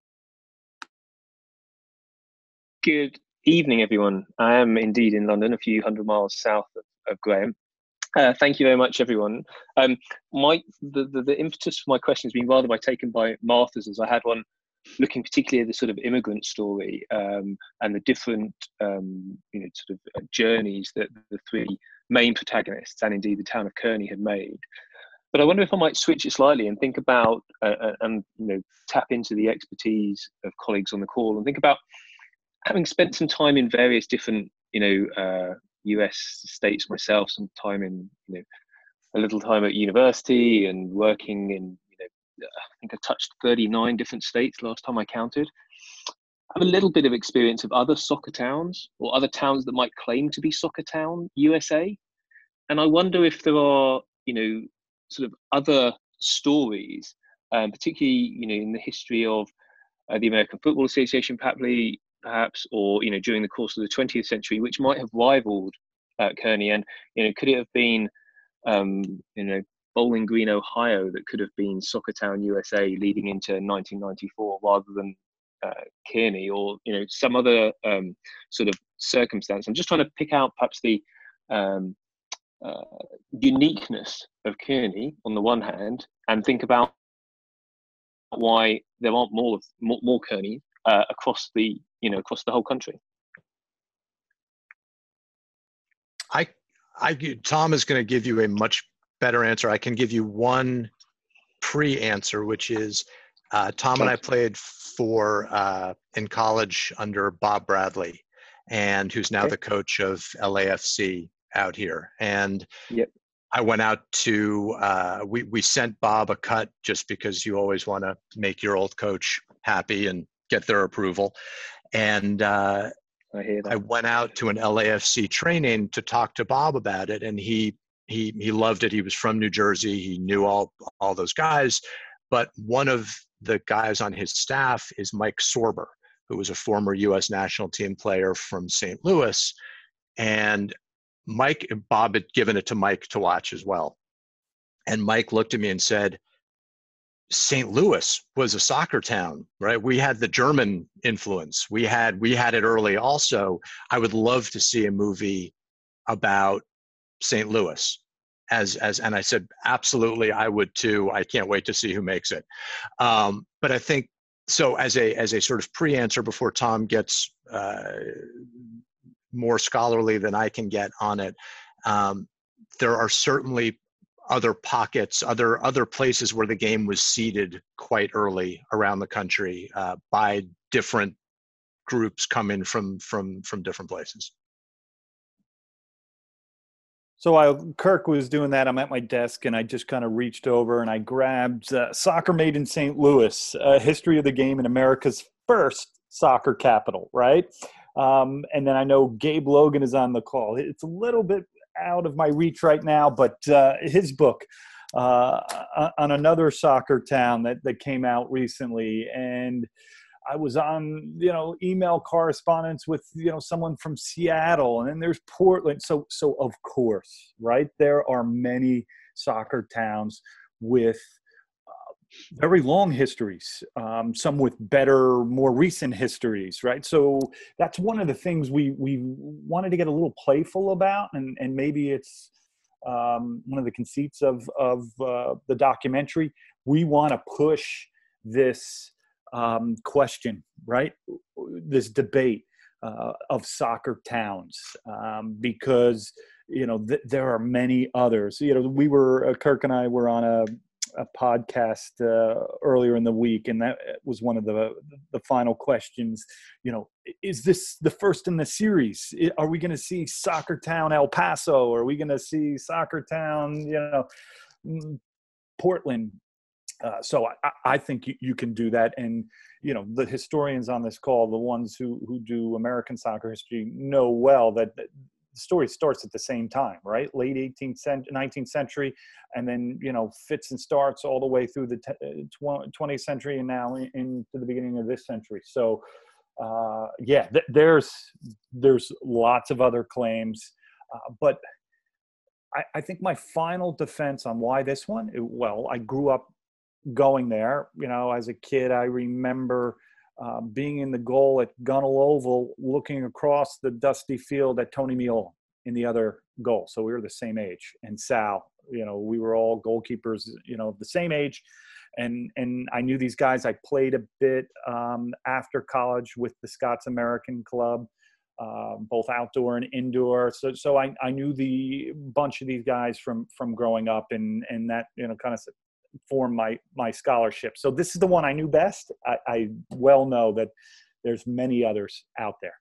Good evening, everyone. I am indeed in London, a few hundred miles south of Graham. Thank you very much, everyone. The impetus for my question has been rather taken by Martha's, as I had one looking particularly at the sort of immigrant story and the different journeys that the three main protagonists and indeed the town of Kearney had made. But I wonder if I might switch it slightly and think about and tap into the expertise of colleagues on the call and think about having spent some time in various different US states myself, some time in a little time at university and working in I think I touched 39 different states last time I counted. I have a little bit of experience of other soccer towns or other towns that might claim to be soccer town USA, and I wonder if there are sort of other stories, particularly in the history of the American Football Association, perhaps, or during the course of the 20th century, which might have rivaled Kearney, and could it have been Bowling Green, Ohio, that could have been Soccertown, USA, leading into 1994, rather than Kearney, or some other sort of circumstance. I'm just trying to pick out perhaps the uniqueness of Kearney on the one hand, and think about why there aren't more Kearney across the whole country. Tom is going to give you a much better answer. I can give you one pre-answer, which is Tom and I played in college under Bob Bradley, and who's now the coach of LAFC out here. And I went out to, we sent Bob a cut just because you always want to make your old coach happy and get their approval. And I went out to an LAFC training to talk to Bob about it, and he loved it. He was from New Jersey. He knew all those guys, but one of the guys on his staff is Mike Sorber, who was a former U.S. national team player from St. Louis. And Bob had given it to Mike to watch as well. And Mike looked at me and said, St. Louis was a soccer town, right? We had the German influence. We had it early also. I would love to see a movie about St. Louis and I said, absolutely, I would too. I can't wait to see who makes it. But I think, so as a sort of pre-answer before Tom gets more scholarly than I can get on it, there are certainly other pockets, other places where the game was seeded quite early around the country by different groups coming from different places. So while Kirk was doing that, I'm at my desk and I just kind of reached over and I grabbed Soccer Made in St. Louis, History of the Game in America's First Soccer Capital, right? And then I know Gabe Logan is on the call. It's a little bit out of my reach right now, but his book on another soccer town that came out recently, and I was on email correspondence with someone from Seattle, and then there's Portland. So of course, right, there are many soccer towns with very long histories, some with better, more recent histories, right? So that's one of the things we wanted to get a little playful about, and maybe it's one of the conceits of the documentary. We want to push this question, right? This debate of soccer towns, because there are many others. Kirk and I were on a podcast earlier in the week, and that was one of the final questions. You know, is this the first in the series? Are we going to see Soccer Town El Paso? Are we going to see Soccer Town, Portland? So I think you can do that. And, you know, the historians on this call, the ones who do American soccer history, know well that the story starts at the same time, right? Late 19th century, and then, you know, fits and starts all the way through the 20th century and now into the beginning of this century. So, there's lots of other claims, but I think my final defense on why this one, I grew up going there. You know, as a kid, I remember being in the goal at Gunnell Oval, looking across the dusty field at Tony Meola in the other goal. So we were the same age. And Sal, you know, we were all goalkeepers, you know, the same age. And I knew these guys. I played a bit after college with the Scots American Club, both outdoor and indoor. So I knew the bunch of these guys from growing up, and that, you know, kind of form my scholarship. So this is the one I knew best. I well know that there's many others out there.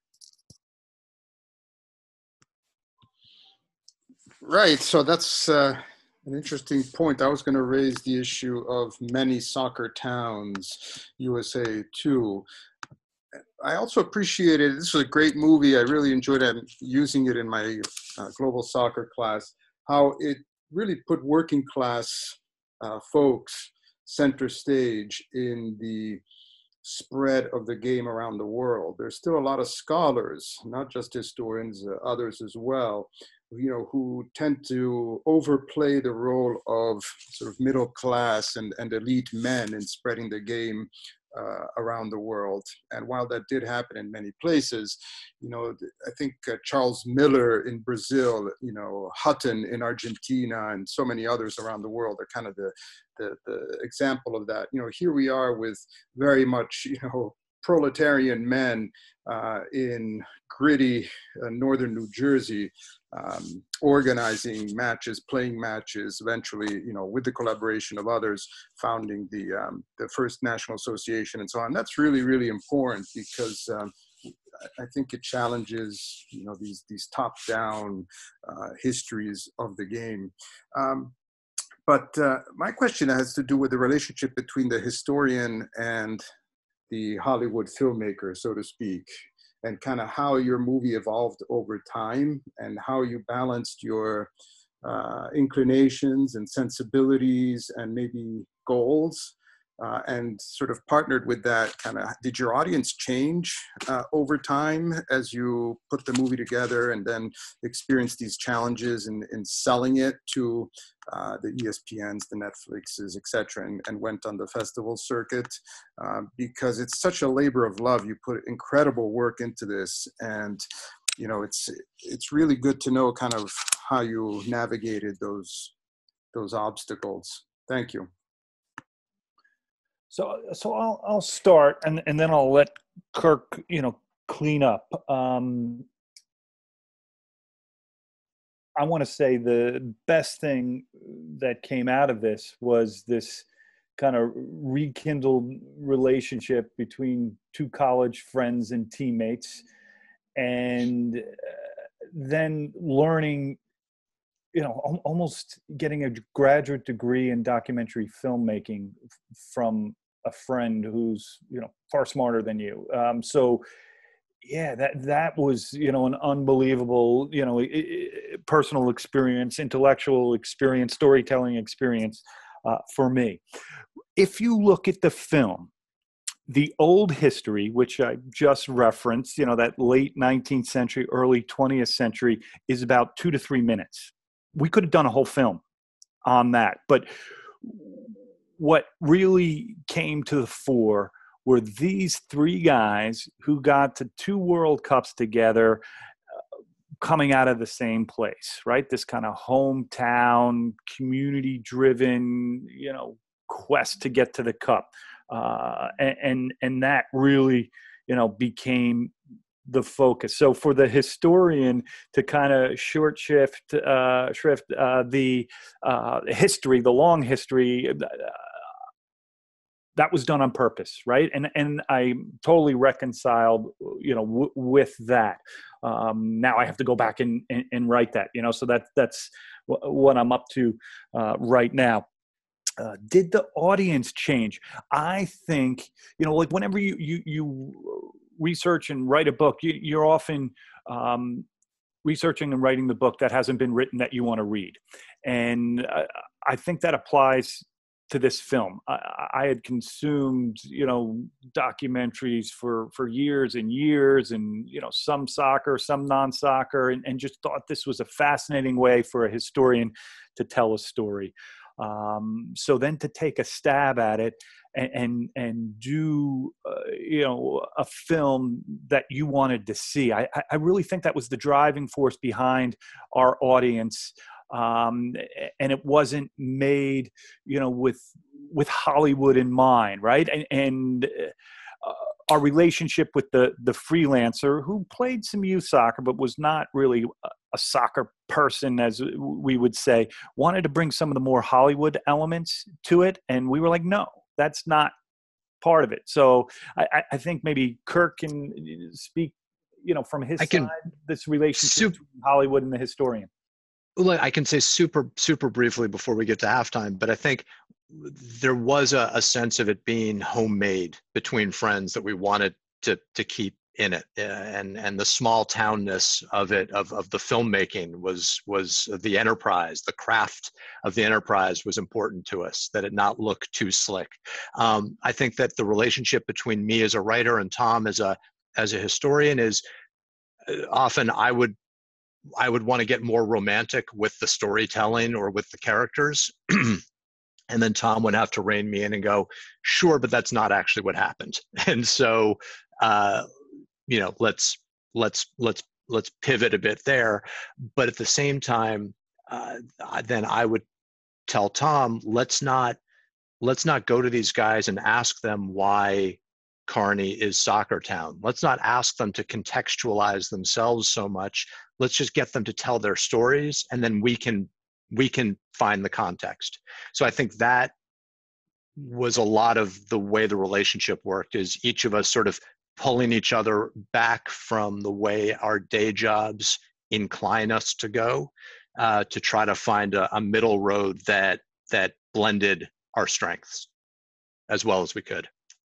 Right. So that's an interesting point. I was going to raise the issue of many soccer towns, USA too. I also appreciated, this was a great movie. I really enjoyed using it in my global soccer class, how it really put working class folks center stage in the spread of the game around the world. There's still a lot of scholars, not just historians, others as well, you know, who tend to overplay the role of sort of middle class and elite men in spreading the game around the world. And while that did happen in many places, you know, I think Charles Miller in Brazil, you know, Hutton in Argentina, and so many others around the world are kind of the example of that. You know, here we are with very much, you know, proletarian men in gritty northern New Jersey, organizing matches, playing matches, eventually, you know, with the collaboration of others, founding the first national association and so on. That's really, really important because I think it challenges, you know, these top-down histories of the game. But my question has to do with the relationship between the historian and the Hollywood filmmaker, so to speak, and kind of how your movie evolved over time and how you balanced your inclinations and sensibilities and maybe goals, and sort of partnered with that kind of, did your audience change over time as you put the movie together and then experienced these challenges in selling it to the ESPNs, the Netflixes, et cetera, and went on the festival circuit? Because it's such a labor of love. You put incredible work into this, and you know, it's really good to know kind of how you navigated those obstacles. Thank you. So I'll start, and then I'll let Kirk, you know, clean up. I want to say the best thing that came out of this was this kind of rekindled relationship between two college friends and teammates, and then learning, you know, almost getting a graduate degree in documentary filmmaking from a friend who's, you know, far smarter than you. So yeah, that was, you know, an unbelievable, you know, personal experience, intellectual experience, storytelling experience for me. If you look at the film, the old history, which I just referenced, you know, that late 19th century, early 20th century, is about 2 to 3 minutes. We could have done a whole film on that. But what really came to the fore were these three guys who got to 2 World Cups together, coming out of the same place, right? This kind of hometown, community-driven, you know, quest to get to the cup. And that really, you know, became the focus. So for the historian to kind of shrift the history, the long history, that was done on purpose, right? And I totally reconciled, with that. Now I have to go back and write that, so that's what I'm up to right now. Did the audience change? I think, like whenever you research and write a book, you're often researching and writing the book that hasn't been written that you want to read. And I think that applies to this film. I had consumed, documentaries for years and years, and, some soccer, some non-soccer, and just thought this was a fascinating way for a historian to tell a story. So then to take a stab at it and do, a film that you wanted to see, I really think that was the driving force behind our audience. And it wasn't made, with Hollywood in mind, right? And our relationship with the freelancer who played some youth soccer, but was not really a soccer person, as we would say, wanted to bring some of the more Hollywood elements to it. And we were like, no, that's not part of it. So I think maybe Kirk can speak, from his side, this relationship between Hollywood and the historian. Well, I can say super briefly before we get to halftime, but I think there was a sense of it being homemade between friends that we wanted to keep in it, and the small townness of it, of the filmmaking was the enterprise, the craft of the enterprise was important to us, that it not look too slick. I think that the relationship between me as a writer and Tom as a historian is often I would want to get more romantic with the storytelling or with the characters. And then Tom would have to rein me in and go, sure, but that's not actually what happened. And so, let's pivot a bit there. But at the same time, then I would tell Tom, let's not go to these guys and ask them why Kearney is Soccer Town. Let's not ask them to contextualize themselves so much. Let's just get them to tell their stories, and then we can find the context. So I think that was a lot of the way the relationship worked, is each of us sort of pulling each other back from the way our day jobs incline us to go, to try to find a middle road that blended our strengths as well as we could.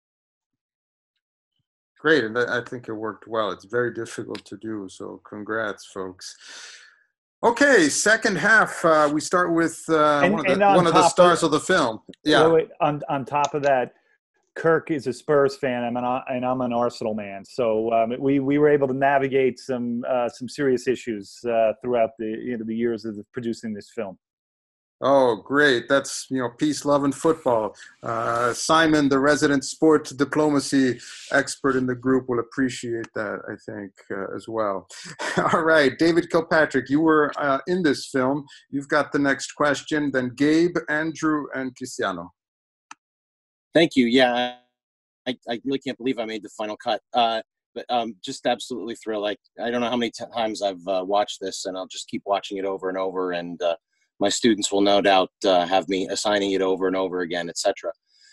Great, and I think it worked well. It's very difficult to do, so congrats, folks. Okay, second half, we start with one of the stars of the film. Yeah. Wait, on top of that, Kirk is a Spurs fan, and I'm an Arsenal man. So we were able to navigate some serious issues throughout the years of producing this film. Oh, great. That's, peace, love, and football. Simon, the resident sports diplomacy expert in the group, will appreciate that, I think, as well. All right, David Kilpatrick, you were in this film. You've got the next question. Then Gabe, Andrew, and Cristiano. Thank you. Yeah, I really can't believe I made the final cut. But just absolutely thrilled. I don't know how many times I've watched this, and I'll just keep watching it over and over, and my students will no doubt have me assigning it over and over again, etc.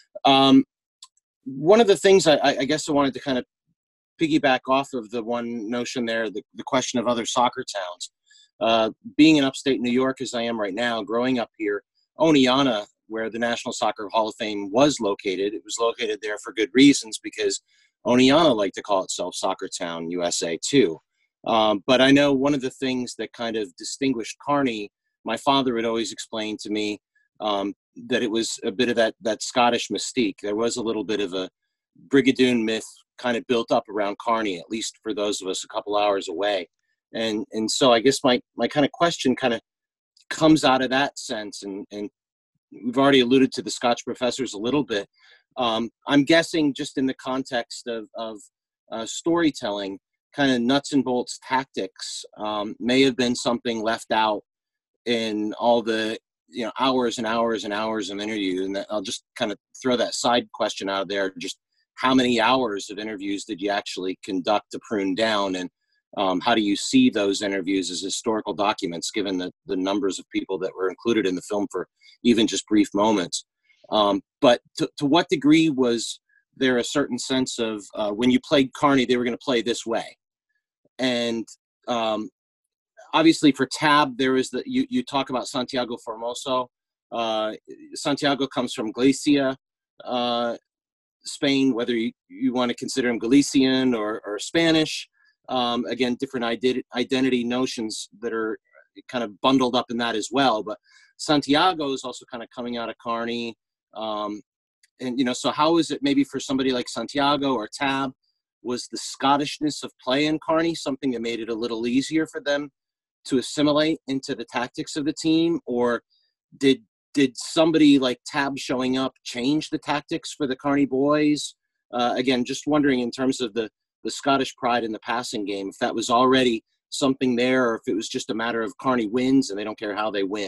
One of the things I guess I wanted to kind of piggyback off of the one notion there, the question of other soccer towns. Being in upstate New York as I am right now, growing up here, Oneonta, where the National Soccer Hall of Fame was located, it was located there for good reasons, because Oneonta liked to call itself Soccer Town, USA too. But I know one of the things that kind of distinguished Kearney, my father had always explained to me that it was a bit of that Scottish mystique. There was a little bit of a Brigadoon myth kind of built up around Kearney, at least for those of us a couple hours away. And so I guess my kind of question kind of comes out of that sense. And we've already alluded to the Scotch professors a little bit. I'm guessing just in the context of storytelling, kind of nuts and bolts tactics may have been something left out in all the hours and hours and hours of interview. And I'll just kind of throw that side question out there. Just how many hours of interviews did you actually conduct to prune down, and how do you see those interviews as historical documents, given the numbers of people that were included in the film for even just brief moments? But to what degree was there a certain sense of when you played Carney, they were going to play this way? And obviously for Tab, there is you talk about Santiago Formoso. Santiago comes from Galicia, Spain, whether you want to consider him Galician or Spanish. Again, different identity notions that are kind of bundled up in that as well. But Santiago is also kind of coming out of Carney. And, so how is it maybe for somebody like Santiago or Tab, was the Scottishness of play in Carney something that made it a little easier for them to assimilate into the tactics of the team? Or did somebody like Tab showing up change the tactics for the Carney boys? Again, just wondering in terms of the Scottish pride in the passing game, if that was already something there, or if it was just a matter of Carney wins and they don't care how they win.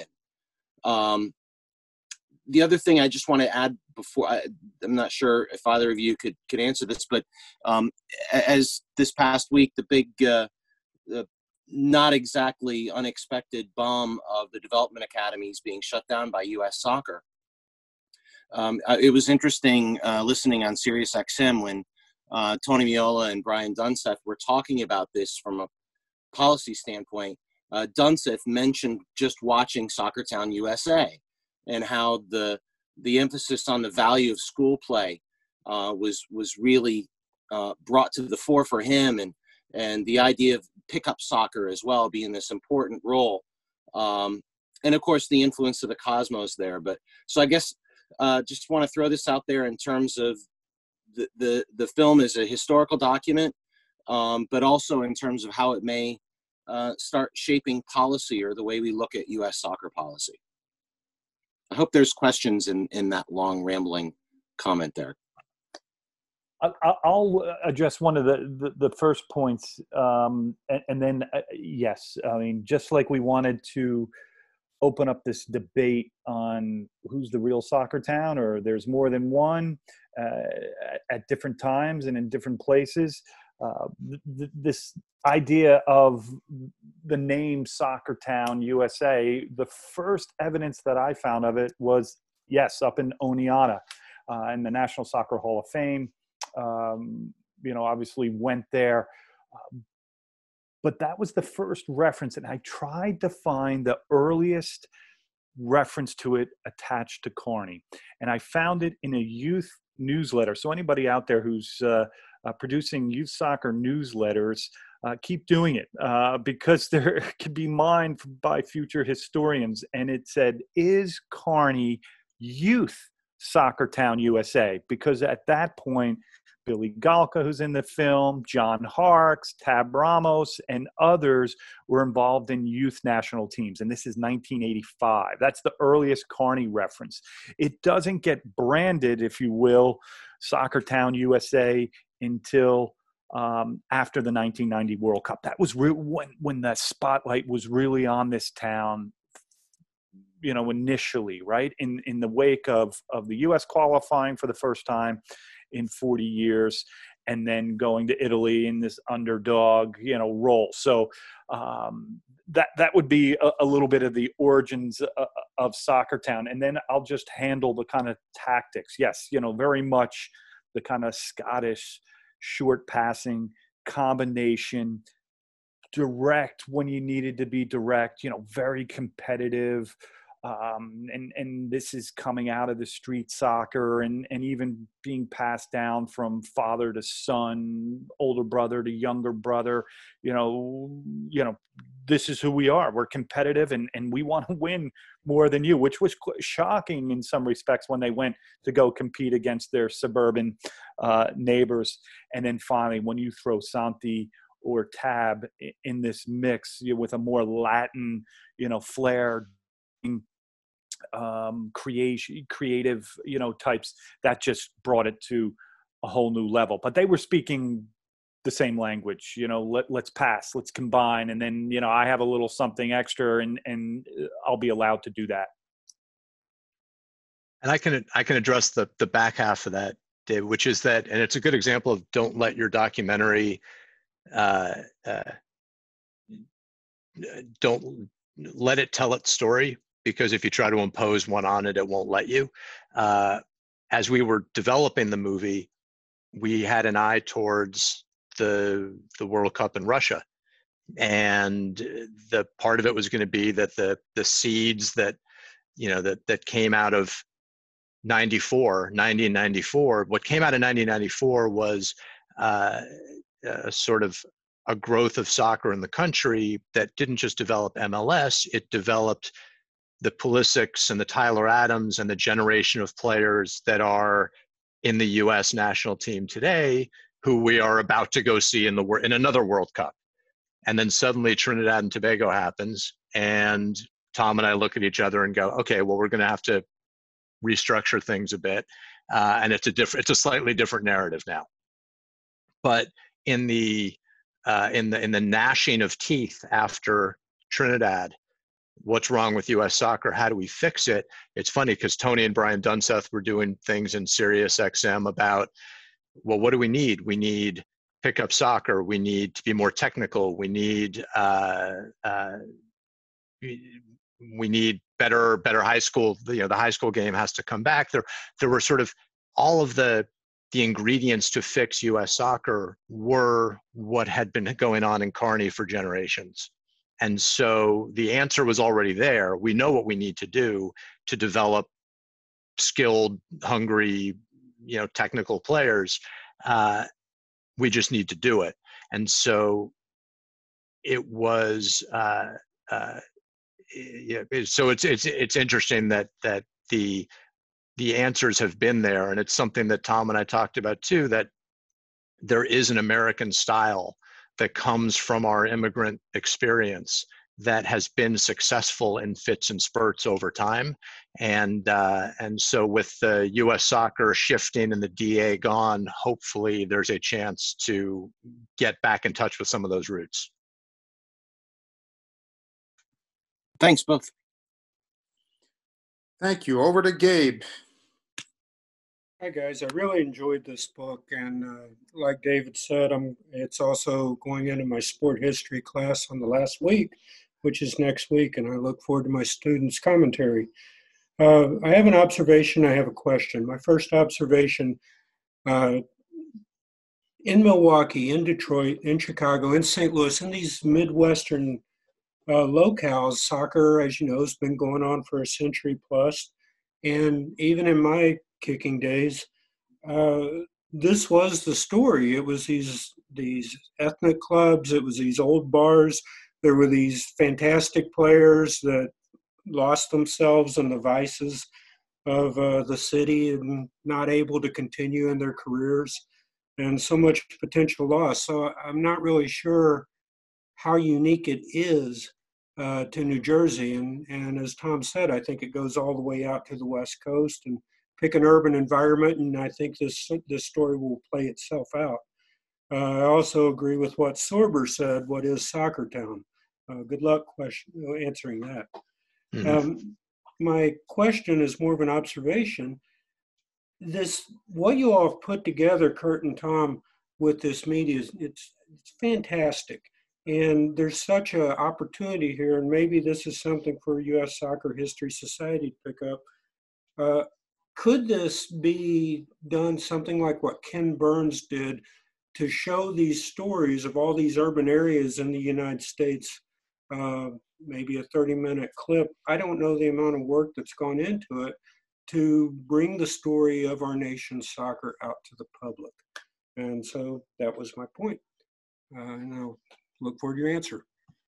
The other thing I just want to add before, I'm not sure if either of you could answer this, but as this past week, the big, not exactly unexpected bomb of the development academies being shut down by U.S. Soccer. It was interesting listening on Sirius XM when Tony Meola and Brian Dunseth were talking about this from a policy standpoint. Dunseth mentioned just watching Soccertown USA and how the emphasis on the value of school play was really brought to the fore for him, and the idea of pickup soccer as well being this important role, and of course the influence of the Cosmos there. But so I guess just want to throw this out there in terms of the film is a historical document, but also in terms of how it may start shaping policy or the way we look at U.S. soccer policy. I hope there's questions in that long rambling comment there. I'll address one of the first points, and then yes, I mean, just like we wanted to open up this debate on who's the real soccer town, or there's more than one at different times and in different places. This idea of the name Soccertown USA, the first evidence that I found of it was, yes, up in Oneonta, in the National Soccer Hall of Fame. Obviously went there. But that was the first reference, and I tried to find the earliest reference to it attached to Carney. And I found it in a youth newsletter. So anybody out there who's producing youth soccer newsletters, keep doing it, because there could be mined by future historians. And it said, is Carney youth Soccertown USA? Because at that point, Billy Galka, who's in the film, John Harkes, Tab Ramos, and others were involved in youth national teams. And this is 1985. That's the earliest Carney reference. It doesn't get branded, if you will, Soccertown USA until after the 1990 World Cup. That was when the spotlight was really on this town, initially, right? In the wake of the U.S. qualifying for the first time in 40 years, and then going to Italy in this underdog, role. So that would be a little bit of the origins of Soccertown. And then I'll just handle the kind of tactics. Yes, very much the kind of Scottish short passing combination, direct when you needed to be direct, very competitive. And this is coming out of the street soccer and even being passed down from father to son, older brother to younger brother. This is who we are. We're competitive and we want to win more than you, which was shocking in some respects when they went to go compete against their suburban neighbors. And then finally, when you throw Santi or Tab in this mix with a more Latin, flair, creative, types, that just brought it to a whole new level. But they were speaking the same language, let's pass, let's combine, and then I have a little something extra, and I'll be allowed to do that. And I can address the back half of that Dave, which is that, and it's a good example of don't let your documentary, don't let it tell its story, because if you try to impose one on it, it won't let you. As we were developing the movie, we had an eye towards the World Cup in Russia. And the part of it was going to be that the seeds that, that came out of 1994, what came out of 1994 was sort of a growth of soccer in the country that didn't just develop MLS, it developed the Pulisics and the Tyler Adams and the generation of players that are in the U.S. national team today, who we are about to go see in another World Cup. And then suddenly Trinidad and Tobago happens, and Tom and I look at each other and go, okay, well, we're going to have to restructure things a bit, and it's a slightly different narrative now. But in the gnashing of teeth after Trinidad, what's wrong with U.S. soccer? How do we fix it? It's funny because Tony and Brian Dunseth were doing things in Sirius XM about, well, what do we need? We need pickup soccer. We need to be more technical. We need better high school. The high school game has to come back. There were sort of all of the ingredients to fix U.S. soccer were what had been going on in Kearney for generations. And so the answer was already there. We know what we need to do to develop skilled, hungry, technical players. We just need to do it. And so it was, so it's interesting that the answers have been there. And it's something that Tom and I talked about too, that there is an American style that comes from our immigrant experience that has been successful in fits and spurts over time. And so with the U.S. soccer shifting and the DA gone, hopefully there's a chance to get back in touch with some of those roots. Thanks, both. Thank you. Over to Gabe. Hi guys, I really enjoyed this book, and like David said, it's also going into my sport history class on the last week, which is next week, and I look forward to my students' commentary. I have an observation, I have a question. My first observation, in Milwaukee, in Detroit, in Chicago, in St. Louis, in these Midwestern locales, soccer, as you know, has been going on for a century plus, and even in my kicking days, this was the story. It was these ethnic clubs, it was these old bars, there were these fantastic players that lost themselves in the vices of the city and not able to continue in their careers, and so much potential loss. So I'm not really sure how unique it is to New Jersey, and as Tom said, I think it goes all the way out to the West Coast, and pick an urban environment, and I think this story will play itself out. I also agree with what Sorber said. What is Soccer Town? Good luck answering that. Mm-hmm. My question is more of an observation. What you all have put together, Kurt and Tom, with this media, it's fantastic. And there's such an opportunity here, and maybe this is something for U.S. Soccer History Society to pick up. Could this be done something like what Ken Burns did to show these stories of all these urban areas in the United States, maybe a 30-minute clip? I don't know the amount of work that's gone into it to bring the story of our nation's soccer out to the public. And so that was my point. And I'll look forward to your answer.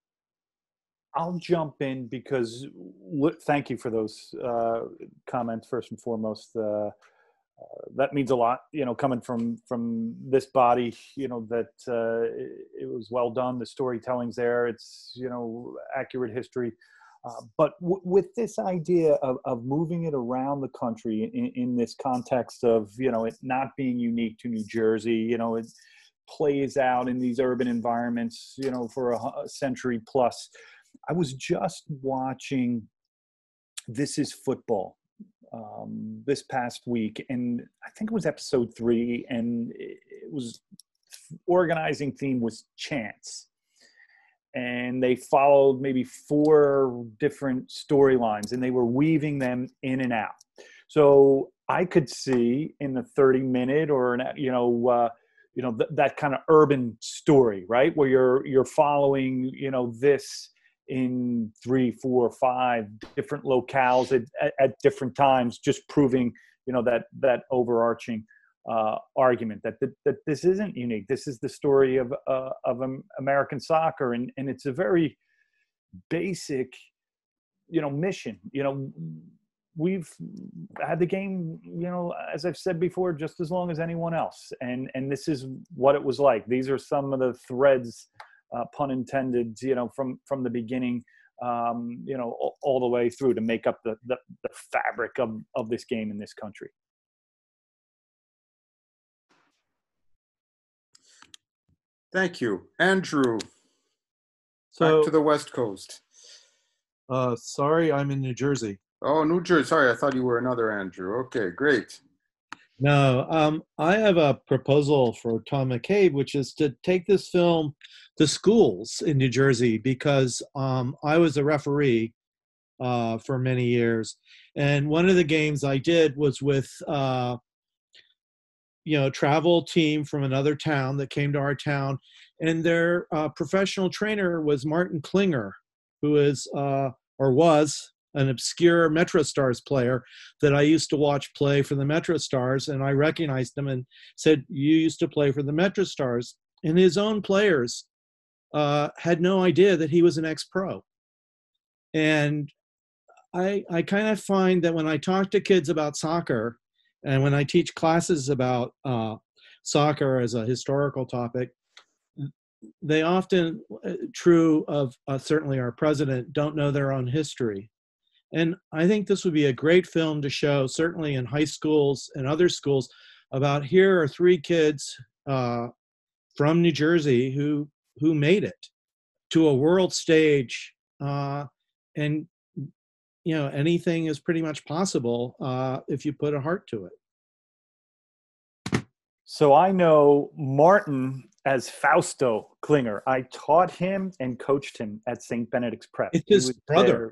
I'll jump in because thank you for those comments first and foremost. That means a lot, coming from this body, that it was well done. The storytelling's there. It's, accurate history. But with this idea of moving it around the country in this context of, it not being unique to New Jersey, it plays out in these urban environments, for a century plus. I was just watching This Is Football this past week, and I think it was episode 3, and it was organizing theme was chance. And they followed maybe 4 different storylines, and they were weaving them in and out. So I could see in the 30-minute or that kind of urban story, right, where you're following this in 3, 4, 5 different locales at different times, just proving that overarching argument that this isn't unique. This is the story of American soccer, and it's a very basic mission. We've had the game, as I've said before, just as long as anyone else, and this is what it was like. These are some of the threads, pun intended, from the beginning, all the way through to make up the fabric of this game in this country. Thank you. Andrew, so, back to the West Coast. Sorry, I'm in New Jersey. Oh, New Jersey. Sorry, I thought you were another Andrew. Okay, great. No, I have a proposal for Tom McCabe, which is to take this film to schools in New Jersey, because I was a referee for many years. And one of the games I did was with a travel team from another town that came to our town, and their professional trainer was Martin Klinger, who is or was an obscure Metro Stars player that I used to watch play for the Metro Stars, and I recognized him and said, "You used to play for the Metro Stars." And his own players had no idea that he was an ex-pro. And I kind of find that when I talk to kids about soccer, and when I teach classes about soccer as a historical topic, they often, true of certainly our president, don't know their own history. And I think this would be a great film to show, certainly in high schools and other schools, about here are 3 kids from New Jersey who made it to a world stage. And anything is pretty much possible if you put a heart to it. So I know Martin as Fausto Klinger. I taught him and coached him at St. Benedict's Prep. It's his brother.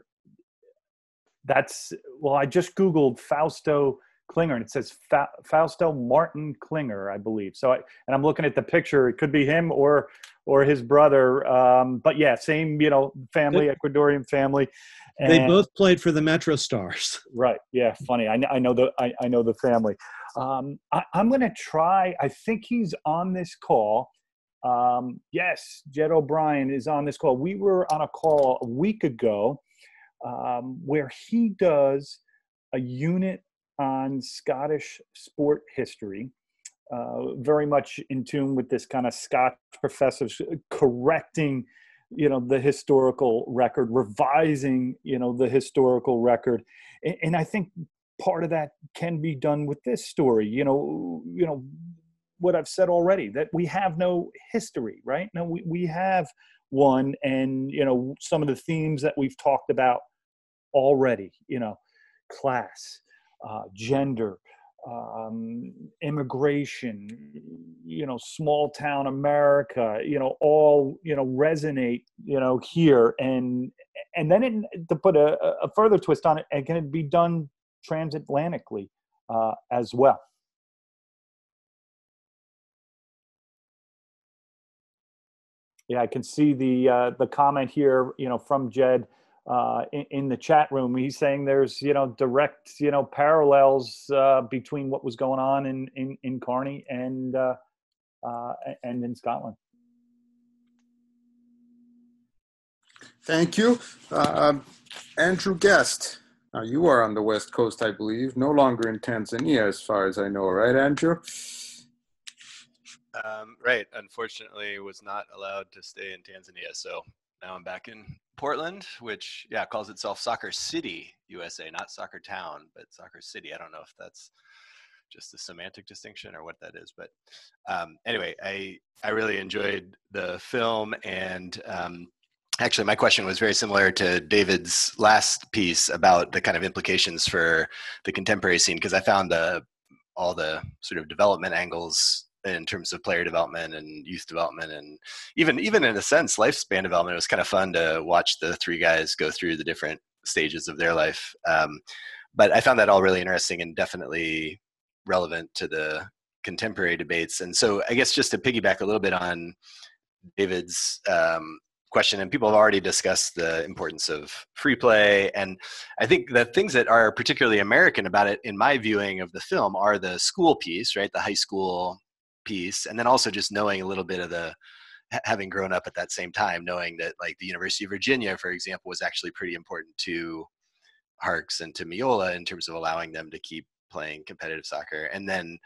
I just Googled Fausto Klinger, and it says Fausto Martin Klinger, I believe. So, I'm looking at the picture. It could be him or his brother. But yeah, same, family, Ecuadorian family. And they both played for the Metro Stars. Right. Yeah. Funny. I know the family. I'm going to try. I think he's on this call. Yes, Jed O'Brien is on this call. We were on a call a week ago where he does a unit on Scottish sport history, very much in tune with this kind of Scotch professors correcting, the historical record, revising, the historical record. And I think part of that can be done with this story, what I've said already, that we have no history, right? No, we have one, and, some of the themes that we've talked about already, class, gender, immigration, small town America, all, resonate, here. And then to put a further twist on it, it can be done transatlantically as well. Yeah, I can see the comment here, from Jed in the chat room. He's saying there's, direct, parallels between what was going on in Carney and in Scotland. Thank you. Andrew Guest. Now, you are on the West Coast, I believe, no longer in Tanzania, as far as I know, right, Andrew? Right. Unfortunately, was not allowed to stay in Tanzania. So now I'm back in Portland, which, calls itself Soccer City, USA, not Soccer Town, but Soccer City. I don't know if that's just a semantic distinction or what that is. But anyway, I really enjoyed the film, and Actually, my question was very similar to David's last piece about the kind of implications for the contemporary scene, because I found all the sort of development angles in terms of player development and youth development, and even in a sense lifespan development. It was kind of fun to watch the three guys go through the different stages of their life. But I found that all really interesting and definitely relevant to the contemporary debates. And so I guess just to piggyback a little bit on David's question, and people have already discussed the importance of free play, and I think the things that are particularly American about it in my viewing of the film are the school piece, right, the high school piece, and then also just knowing a little bit of the, having grown up at that same time, knowing that like the University of Virginia, for example, was actually pretty important to Harkes and to Miola in terms of allowing them to keep playing competitive soccer. And then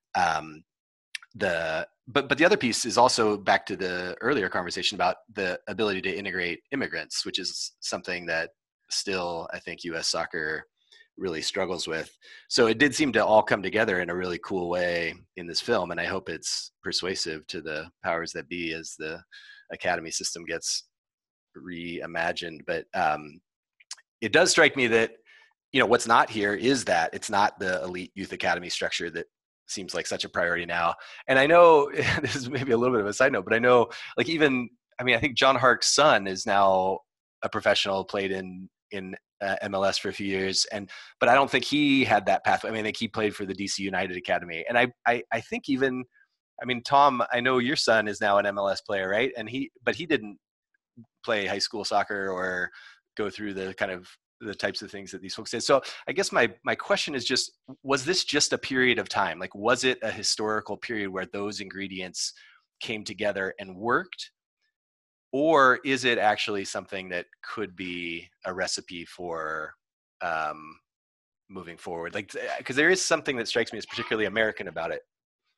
but the other piece is also back to the earlier conversation about the ability to integrate immigrants, which is something that still I think U.S. soccer really struggles with. So it did seem to all come together in a really cool way in this film, and I hope it's persuasive to the powers that be as the academy system gets reimagined. But it does strike me that, you know, what's not here is that it's not the elite youth academy structure that seems like such a priority now. And I know this is maybe a little bit of a side note, but I know like even, I mean, I think John Harkes' son is now a professional, played in MLS for a few years, but I don't think he had that pathway. I mean, I think he played for the DC United Academy, and I think even, I mean, Tom, I know your son is now an MLS player, right? And he didn't play high school soccer or go through the kind of the types of things that these folks did. So I guess my question is just, was this just a period of time? Like, was it a historical period where those ingredients came together and worked? Or is it actually something that could be a recipe for moving forward? Like, because there is something that strikes me as particularly American about it.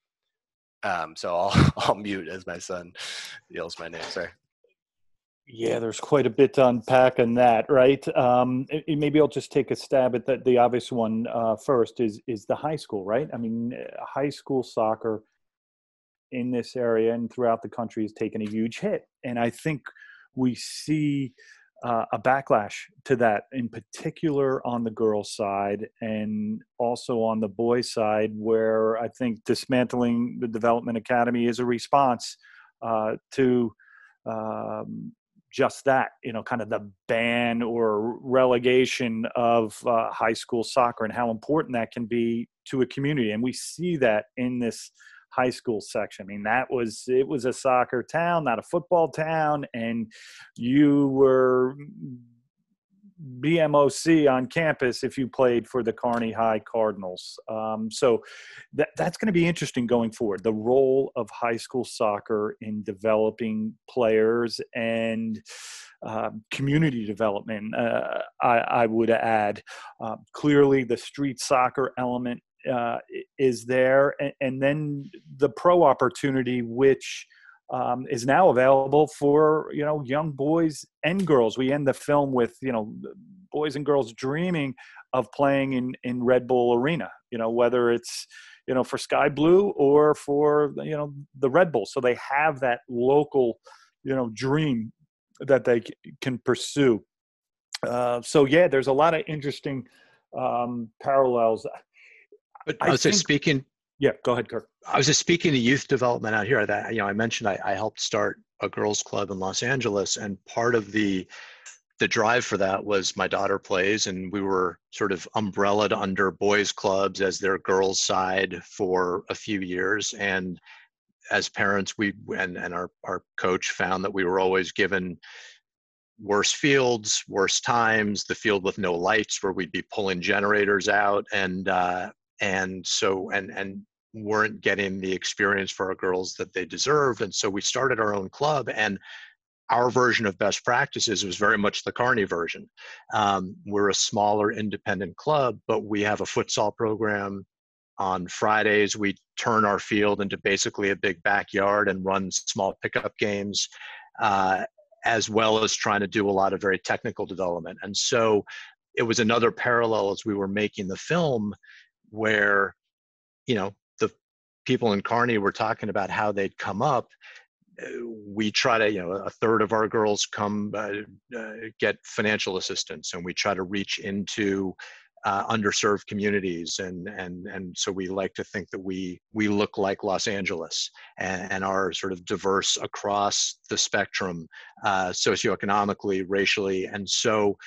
So I'll mute as my son yells my name. Sorry. Yeah, there's quite a bit to unpack on that, right? Maybe I'll just take a stab at the obvious one first. Is the high school, right? I mean, high school soccer in this area and throughout the country has taken a huge hit. And I think we see a backlash to that, in particular on the girls' side and also on the boys' side, where I think dismantling the Development Academy is a response to just that, you know, kind of the ban or relegation of high school soccer and how important that can be to a community. And we see that in this high school section. I mean, it was a soccer town, not a football town, and you were BMOC on campus if you played for the Kearney High Cardinals. So that's going to be interesting going forward, the role of high school soccer in developing players and community development, I would add. Clearly, the street soccer element is there, and then the pro opportunity, which is now available for, you know, young boys and girls. We end the film with, you know, boys and girls dreaming of playing in Red Bull Arena, you know, whether it's, you know, for Sky Blue or for, you know, the Red Bull. So they have that local, you know, dream that they can pursue. So yeah, there's a lot of interesting parallels. But I was just speaking. Yeah, go ahead, Kirk. I was just speaking to youth development out here. That, you know, I mentioned I helped start a girls' club in Los Angeles, and part of the drive for that was my daughter plays, and we were sort of umbrellaed under boys' clubs as their girls' side for a few years. And as parents, and our coach found that we were always given worse fields, worse times, the field with no lights where we'd be pulling generators out, and weren't getting the experience for our girls that they deserved. And so we started our own club, and our version of best practices was very much the Kearney version. We're a smaller independent club, but we have a futsal program. On Fridays, we turn our field into basically a big backyard and run small pickup games, as well as trying to do a lot of very technical development. And so it was another parallel as we were making the film, where, you know, the people in Kearney were talking about how they'd come up. we try to, a third of our girls come get financial assistance, and we try to reach into underserved communities, and so we like to think that we look like Los Angeles and are sort of diverse across the spectrum, socioeconomically, racially, and so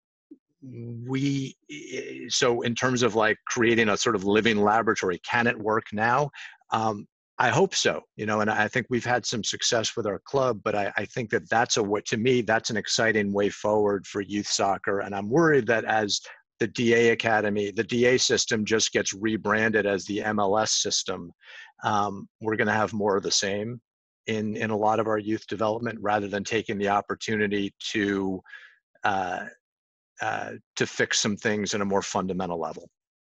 in terms of like creating a sort of living laboratory, can it work now? I hope so, and I think we've had some success with our club, but I think that to me, that's an exciting way forward for youth soccer. And I'm worried that as the DA Academy, the DA system just gets rebranded as the MLS system, we're going to have more of the same in a lot of our youth development, rather than taking the opportunity to fix some things in a more fundamental level.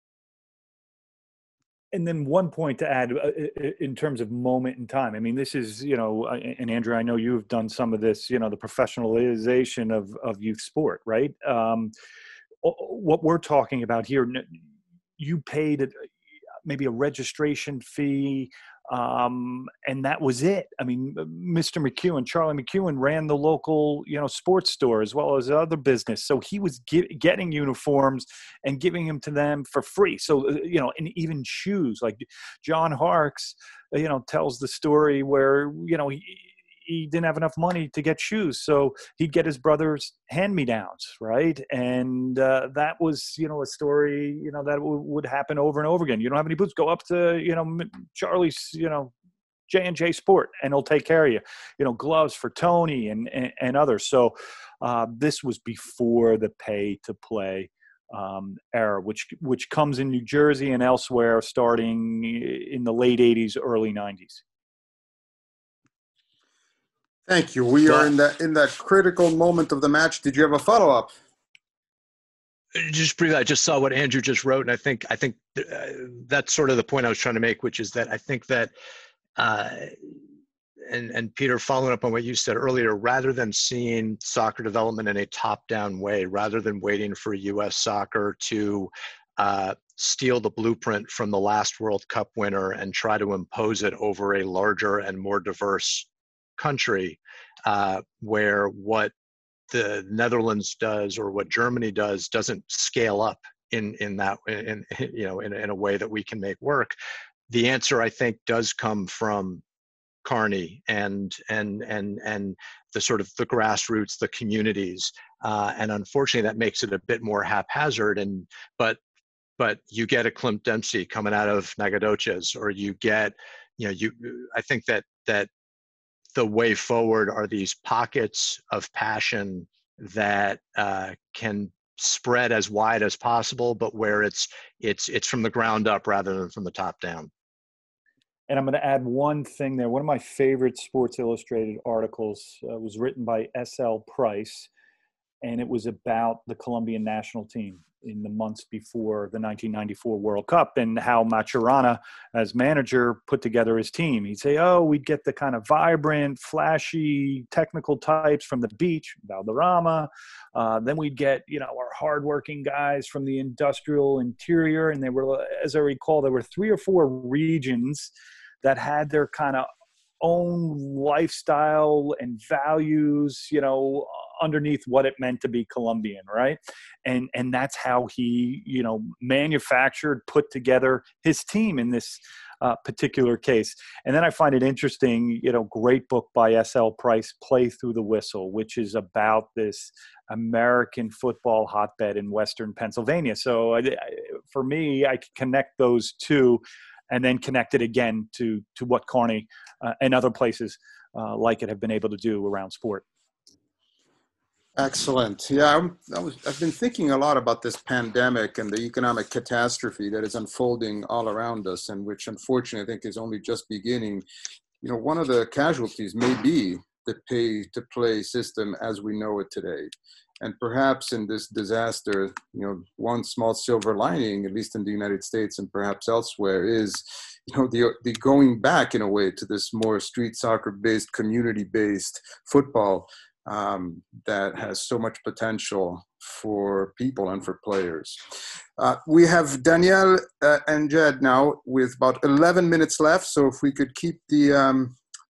And then one point to add in terms of moment in time. I mean, this is, and Andrew, I know you've done some of this, the professionalization of youth sport, right? What we're talking about here, you paid maybe a registration fee, and that was it. I mean, Mr. McEwen, Charlie McEwen, ran the local, sports store as well as other business. So he was getting uniforms and giving them to them for free. So, and even shoes, like John Harkes, tells the story where, he didn't have enough money to get shoes, so he'd get his brother's hand-me-downs, right? And that was, a story, that would happen over and over again. You don't have any boots, go up to, Charlie's, J&J Sport, and he'll take care of you. Gloves for Tony and others. So this was before the pay-to-play era, which comes in New Jersey and elsewhere starting in the late 80s, early 90s. Thank you. We are in that critical moment of the match. Did you have a follow-up? Just briefly, I just saw what Andrew just wrote, and I think that's sort of the point I was trying to make, which is that I think that, and Peter, following up on what you said earlier, rather than seeing soccer development in a top-down way, rather than waiting for U.S. soccer to steal the blueprint from the last World Cup winner and try to impose it over a larger and more diverse country, where what the Netherlands does or what Germany does doesn't scale up in a way that we can make work. The answer, I think, does come from Carney and the sort of the grassroots, the communities, and unfortunately that makes it a bit more haphazard. But you get a Clint Dempsey coming out of Nacogdoches, or you get, I think that the way forward are these pockets of passion that can spread as wide as possible, but where it's from the ground up rather than from the top down. And I'm going to add one thing there. One of my favorite Sports Illustrated articles was written by S.L. Price, and it was about the Colombian national team in the months before the 1994 World Cup, and how Maturana, as manager, put together his team. He'd say, we'd get the kind of vibrant, flashy, technical types from the beach, Valderrama. Then we'd get, our hardworking guys from the industrial interior. And there were, as I recall, there were 3 or 4 regions that had their kind of own lifestyle and values, underneath what it meant to be Colombian, right? And that's how he, manufactured, put together his team in this particular case. And then I find it interesting, great book by S.L. Price, Play Through the Whistle, which is about this American football hotbed in Western Pennsylvania. So for me, I can connect those two, and then connect it again to what Carney and other places like it have been able to do around sport. Excellent. Yeah, I've been thinking a lot about this pandemic and the economic catastrophe that is unfolding all around us, and which unfortunately I think is only just beginning. One of the casualties may be the pay-to-play system as we know it today. And perhaps in this disaster, one small silver lining, at least in the United States and perhaps elsewhere, is, the going back in a way to this more street soccer-based, community-based football that has so much potential for people and for players. We have Danielle and Jed now with about 11 minutes left. So if we could keep the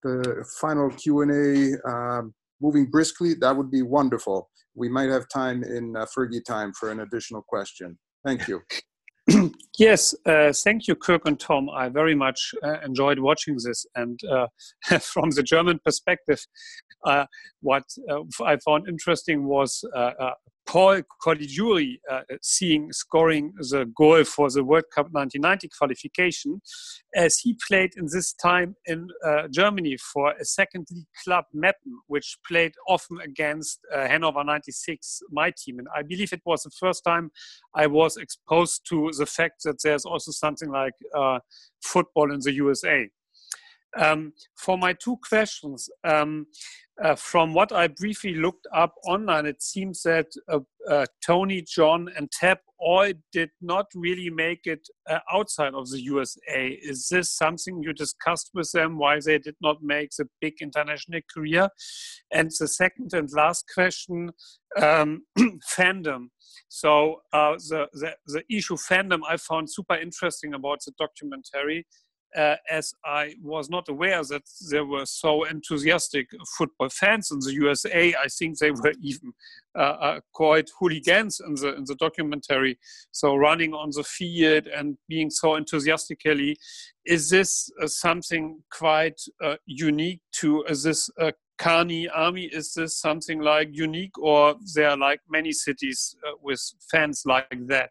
the final Q&A moving briskly, that would be wonderful. We might have time in Fergie time for an additional question. Thank you. Yes, thank you, Kirk and Tom. I very much enjoyed watching this. And from the German perspective, what I found interesting was Paul Caligiuri scoring the goal for the World Cup 1990 qualification, as he played in this time in Germany for a second league club, Meppen, which played often against Hannover 96, my team. And I believe it was the first time I was exposed to the fact that there's also something like football in the USA. For my two questions, from what I briefly looked up online, it seems that Tony, John, and Tab all did not really make it outside of the USA. Is this something you discussed with them, why they did not make the big international career? And the second and last question, fandom. So the issue fandom I found super interesting about the documentary. As I was not aware that there were so enthusiastic football fans in the USA. I think they were even called hooligans in the documentary. So running on the field and being so enthusiastically, is this something quite unique to this Kearney Army? Is this something like unique, or there are like many cities with fans like that?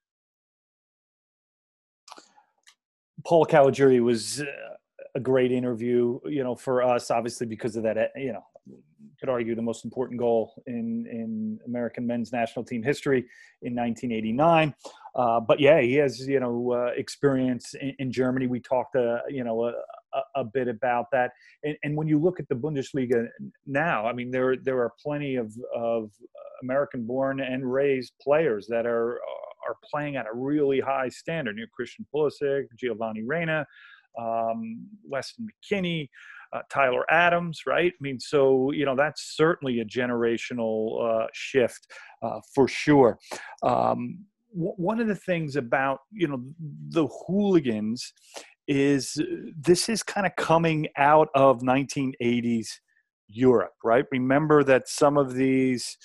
Paul Caligiuri was a great interview, for us, obviously, because of that, could argue the most important goal in American men's national team history in 1989. But yeah, he has, experience in Germany. We talked, a bit about that. And when you look at the Bundesliga now, I mean, there are plenty of American-born and raised players that are playing at a really high standard. Christian Pulisic, Giovanni Reyna, Weston McKennie, Tyler Adams, right? I mean, so, that's certainly a generational shift for sure. One of the things about, the hooligans is this is kind of coming out of 1980s Europe, right? Remember that some of these,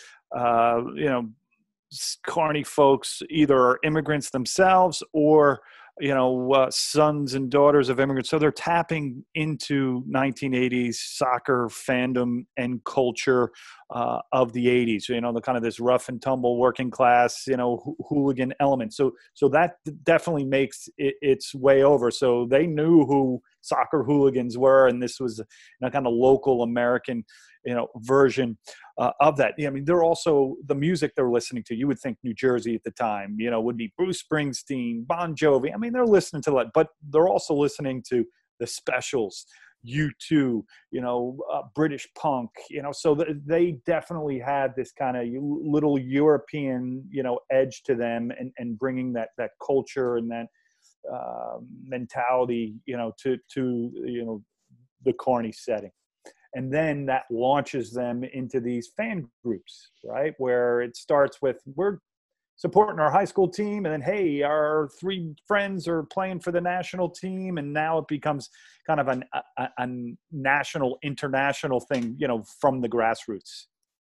Kearney folks either are immigrants themselves or, sons and daughters of immigrants. So they're tapping into 1980s soccer fandom and culture of the 80s, the kind of this rough and tumble working class, hooligan element. So that definitely makes its way over. So they knew who soccer hooligans were, and this was kind of local American, version of that. I mean, they're also the music they're listening to. You would think New Jersey at the time, would be Bruce Springsteen, Bon Jovi. I mean, they're listening to that, but they're also listening to the Specials, U2, British punk, so they definitely had this kind of little European, edge to them, and bringing that culture and that mentality, to the Kearney setting. And then that launches them into these fan groups, right? Where it starts with, we're supporting our high school team, and then, hey, our three friends are playing for the national team, and now it becomes kind of a national, international thing, from the grassroots.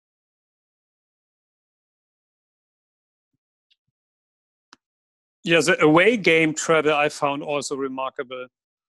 Yeah, the away game travel I found also remarkable.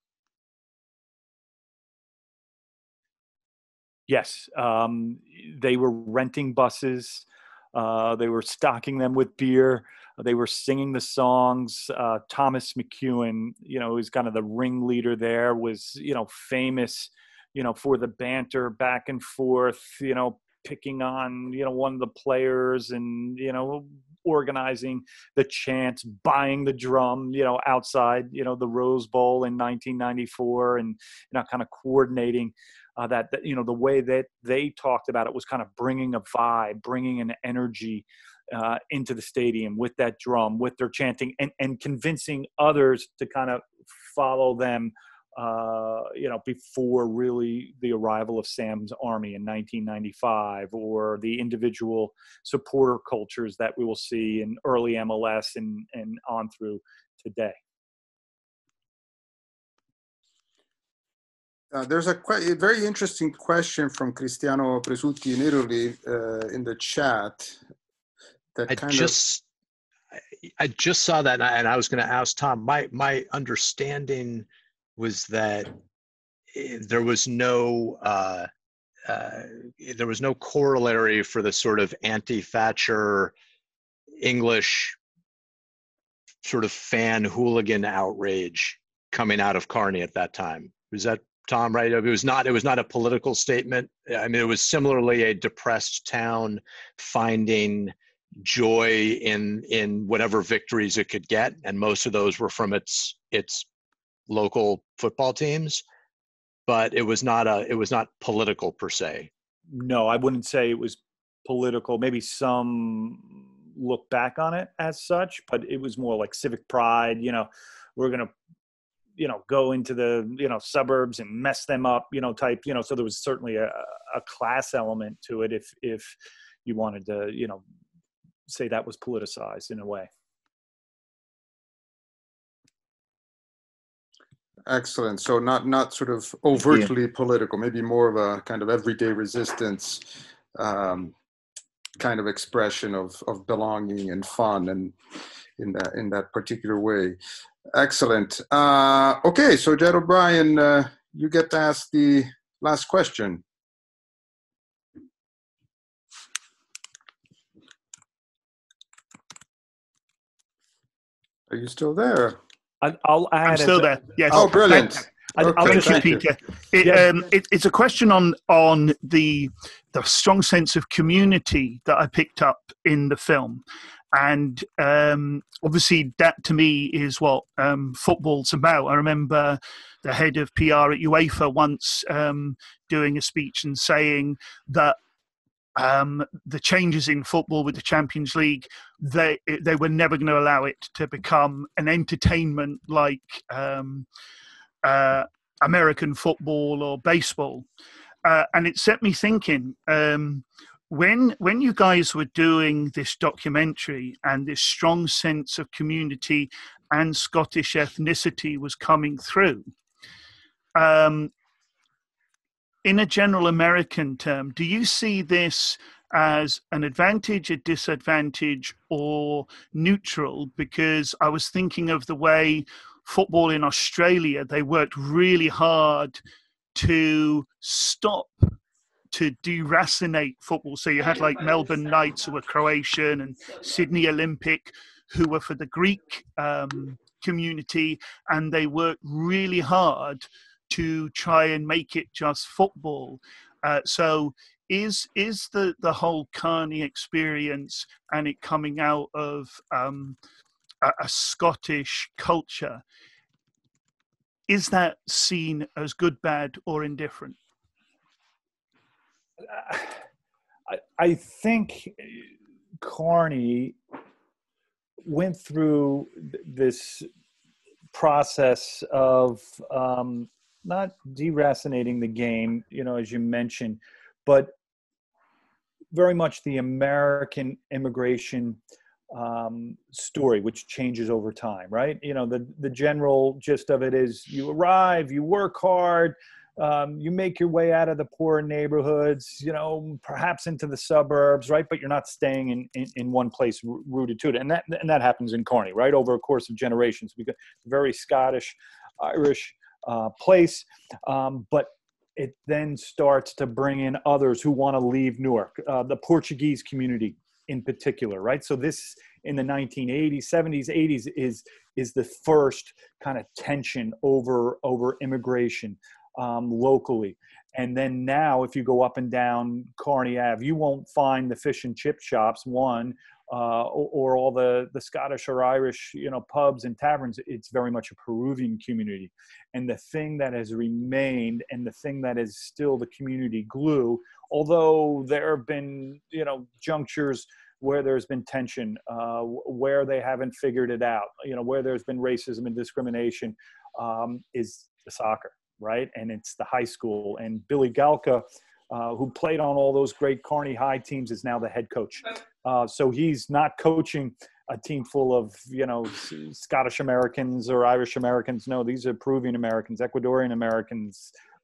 Yes, they were renting buses. They were stocking them with beer. They were singing the songs. Thomas McEwen, who's kind of the ringleader there, was, famous, for the banter back and forth, picking on, one of the players and, organizing the chants, buying the drum, outside, the Rose Bowl in 1994, and, kind of coordinating that, the way that they talked about it was kind of bringing a vibe, bringing an energy into the stadium with that drum, with their chanting, and convincing others to kind of follow them, before really the arrival of Sam's Army in 1995, or the individual supporter cultures that we will see in early MLS and on through today. There's a very interesting question from Cristiano Presutti in Italy in the chat. I just saw that, and I was going to ask Tom. My understanding was that there was no corollary for the sort of anti-Thatcher English sort of fan hooligan outrage coming out of Kearney at that time. Was that, Tom, right? It was not a political statement. I mean, it was similarly a depressed town finding joy in whatever victories it could get, and most of those were from its local football teams. But it was not political per se. No, I wouldn't say it was political. Maybe some look back on it as such, but it was more like civic pride. We're going to, go into the, suburbs and mess them up, type, so there was certainly a class element to it if you wanted to, say that was politicized in a way. Excellent. So not sort of overtly political, maybe more of a kind of everyday resistance kind of expression of belonging and fun, and in that particular way. Excellent. Okay, so Jed O'Brien, you get to ask the last question. Are you still there? I'll add. I'm still there. Yes. Oh, brilliant. Thank you, Peter. It's a question on the strong sense of community that I picked up in the film. And obviously that to me is what football's about. I remember the head of PR at UEFA once doing a speech and saying that the changes in football with the Champions League, they were never going to allow it to become an entertainment like American football or baseball. And it set me thinking, when you guys were doing this documentary and this strong sense of community and Scottish ethnicity was coming through, in a general American term, do you see this as an advantage, a disadvantage, or neutral? Because I was thinking of the way football in Australia, they worked really hard to stop, to deracinate football. So you had like Melbourne Knights, who were Croatian, and Sydney Olympic, who were for the Greek community, and they worked really hard to try and make it just football. So is the whole Kearney experience and it coming out of a Scottish culture, is that seen as good, bad, or indifferent? I think Kearney went through this process of not deracinating the game, as you mentioned, but very much the American immigration story, which changes over time, right? The general gist of it is you arrive, you work hard, you make your way out of the poor neighborhoods, perhaps into the suburbs, right? But you're not staying in one place rooted to it. And that happens in Kearney, right? Over a course of generations, because very Scottish, Irish place. But it then starts to bring in others who want to leave Newark, the Portuguese community in particular, right? So this in the 1980s, 70s, 80s is the first kind of tension over immigration locally. And then now, if you go up and down Kearney Ave, you won't find the fish and chip shops, or all the Scottish or Irish, pubs and taverns. It's very much a Peruvian community. And the thing that has remained, and the thing that is still the community glue, although there have been, junctures where there's been tension, where they haven't figured it out, where there's been racism and discrimination, is the soccer, right? And it's the high school. And Billy Galka, who played on all those great Kearney High teams, is now the head coach. So he's not coaching a team full of, Scottish Americans or Irish Americans. No, these are Peruvian Americans, Ecuadorian Americans,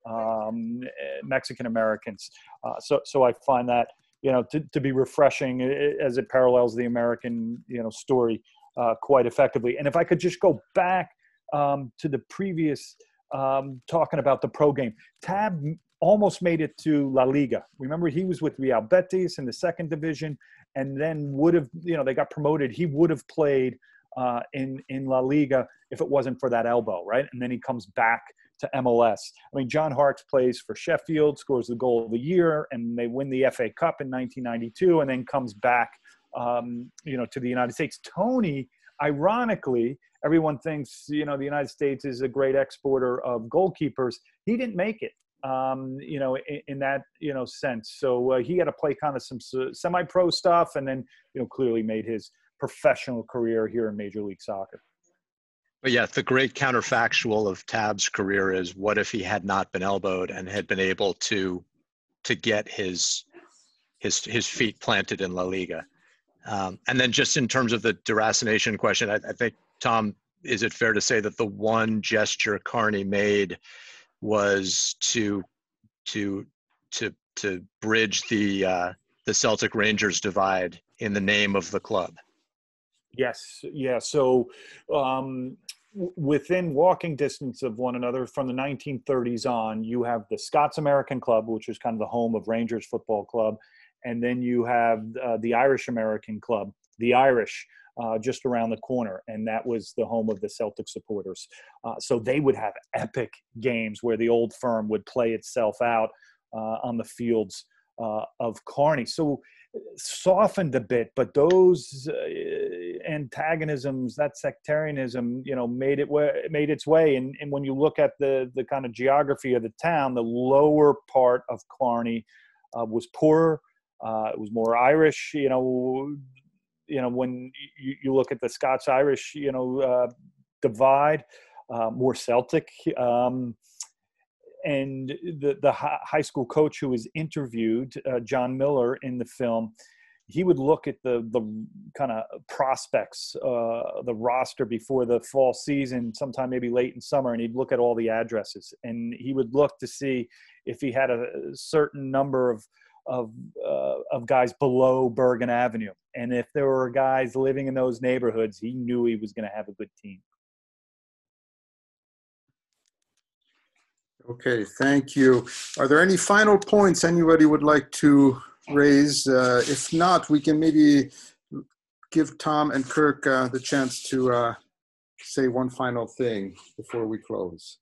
Mexican Americans. So I find that, to be refreshing as it parallels the American, story quite effectively. And if I could just go back to the previous talking about the pro game, Tab almost made it to La Liga. Remember, he was with Real Betis in the second division, and then would have, they got promoted. He would have played in La Liga if it wasn't for that elbow, right? And then he comes back to MLS. I mean, John Harkes plays for Sheffield, scores the goal of the year, and they win the FA Cup in 1992, and then comes back, to the United States. Tony, ironically, everyone thinks, the United States is a great exporter of goalkeepers. He didn't make it, in that, sense. So he had to play kind of some semi-pro stuff, and then, clearly made his professional career here in Major League Soccer. But yeah, the great counterfactual of Tab's career is, what if he had not been elbowed and had been able to get his feet planted in La Liga? And then just in terms of the deracination question, I think, Tom, is it fair to say that the one gesture Carney made was to bridge the Celtic Rangers divide in the name of the club? Yes. Yeah. So within walking distance of one another from the 1930s on, you have the Scots American Club, which is kind of the home of Rangers Football Club. And then you have the Irish American Club, the Irish, just around the corner. And that was the home of the Celtic supporters. So they would have epic games where the old firm would play itself out on the fields of Carney. So softened a bit, but those antagonisms, that sectarianism, made its way. And when you look at the kind of geography of the town, the lower part of Carney was poorer. It was more Irish, when you look at the Scots-Irish, divide, more Celtic. And the high school coach who was interviewed, John Miller, in the film, he would look at the kind of prospects, the roster before the fall season, sometime maybe late in summer, and he'd look at all the addresses, and he would look to see if he had a certain number of guys below Bergen Avenue, and if there were guys living in those neighborhoods, he knew he was going to have a good team. Okay, thank you. Are there any final points anybody would like to raise? If not, we can maybe give Tom and Kirk the chance to say one final thing before we close.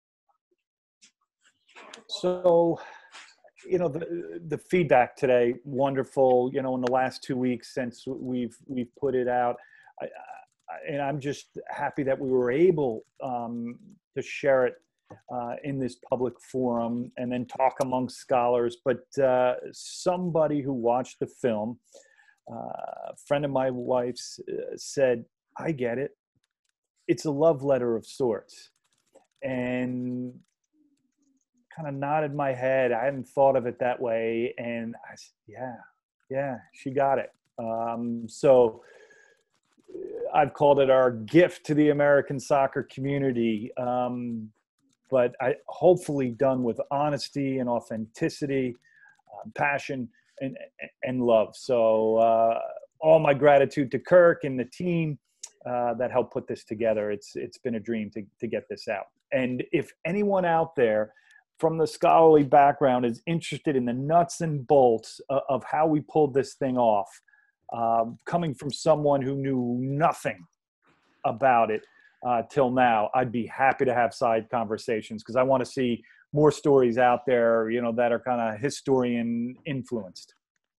So, the feedback today, wonderful. In the last 2 weeks since we've put it out, and I'm just happy that we were able to share it in this public forum and then talk amongst scholars. But somebody who watched the film, a friend of my wife's, said, I get it. It's a love letter of sorts. And kind of nodded my head. I hadn't thought of it that way. And I said, yeah, she got it. So I've called it our gift to the American soccer community. But hopefully done with honesty and authenticity, passion, and love. So all my gratitude to Kirk and the team that helped put this together. It's been a dream to get this out. And if anyone out there from the scholarly background is interested in the nuts and bolts of how we pulled this thing off, coming from someone who knew nothing about it, till now, I'd be happy to have side conversations, because I want to see more stories out there, that are kind of historian influenced.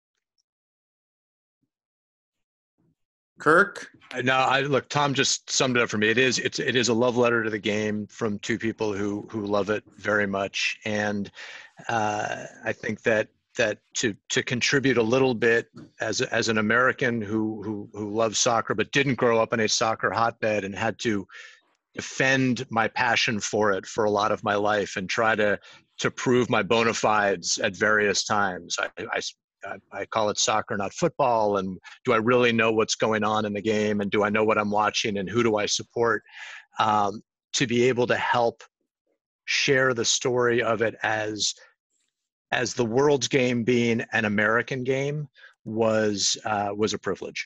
Kirk? No, look, Tom just summed it up for me. It is a love letter to the game from two people who love it very much. And I think that to contribute a little bit as an American who loves soccer but didn't grow up in a soccer hotbed and had to defend my passion for it for a lot of my life and try to prove my bona fides at various times. I call it soccer, not football. And do I really know what's going on in the game? And do I know what I'm watching? And who do I support? To be able to help share the story of it as the world's game being an American game was a privilege.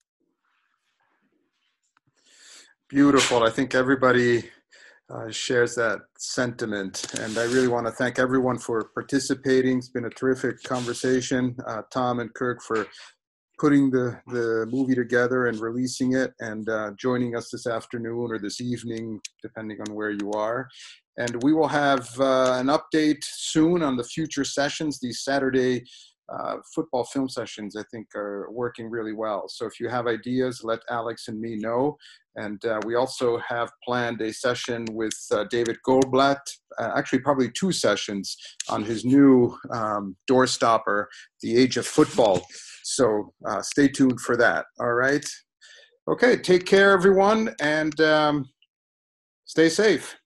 Beautiful. I think everybody shares that sentiment. And I really want to thank everyone for participating. It's been a terrific conversation. Tom and Kirk for putting the movie together and releasing it, and joining us this afternoon or this evening, depending on where you are. And we will have an update soon on the future sessions. These Saturday football film sessions, I think, are working really well. So if you have ideas, let Alex and me know. And we also have planned a session with David Goldblatt, actually probably 2 sessions on his new doorstopper, The Age of Football. So stay tuned for that. All right. Okay, take care, everyone, and stay safe.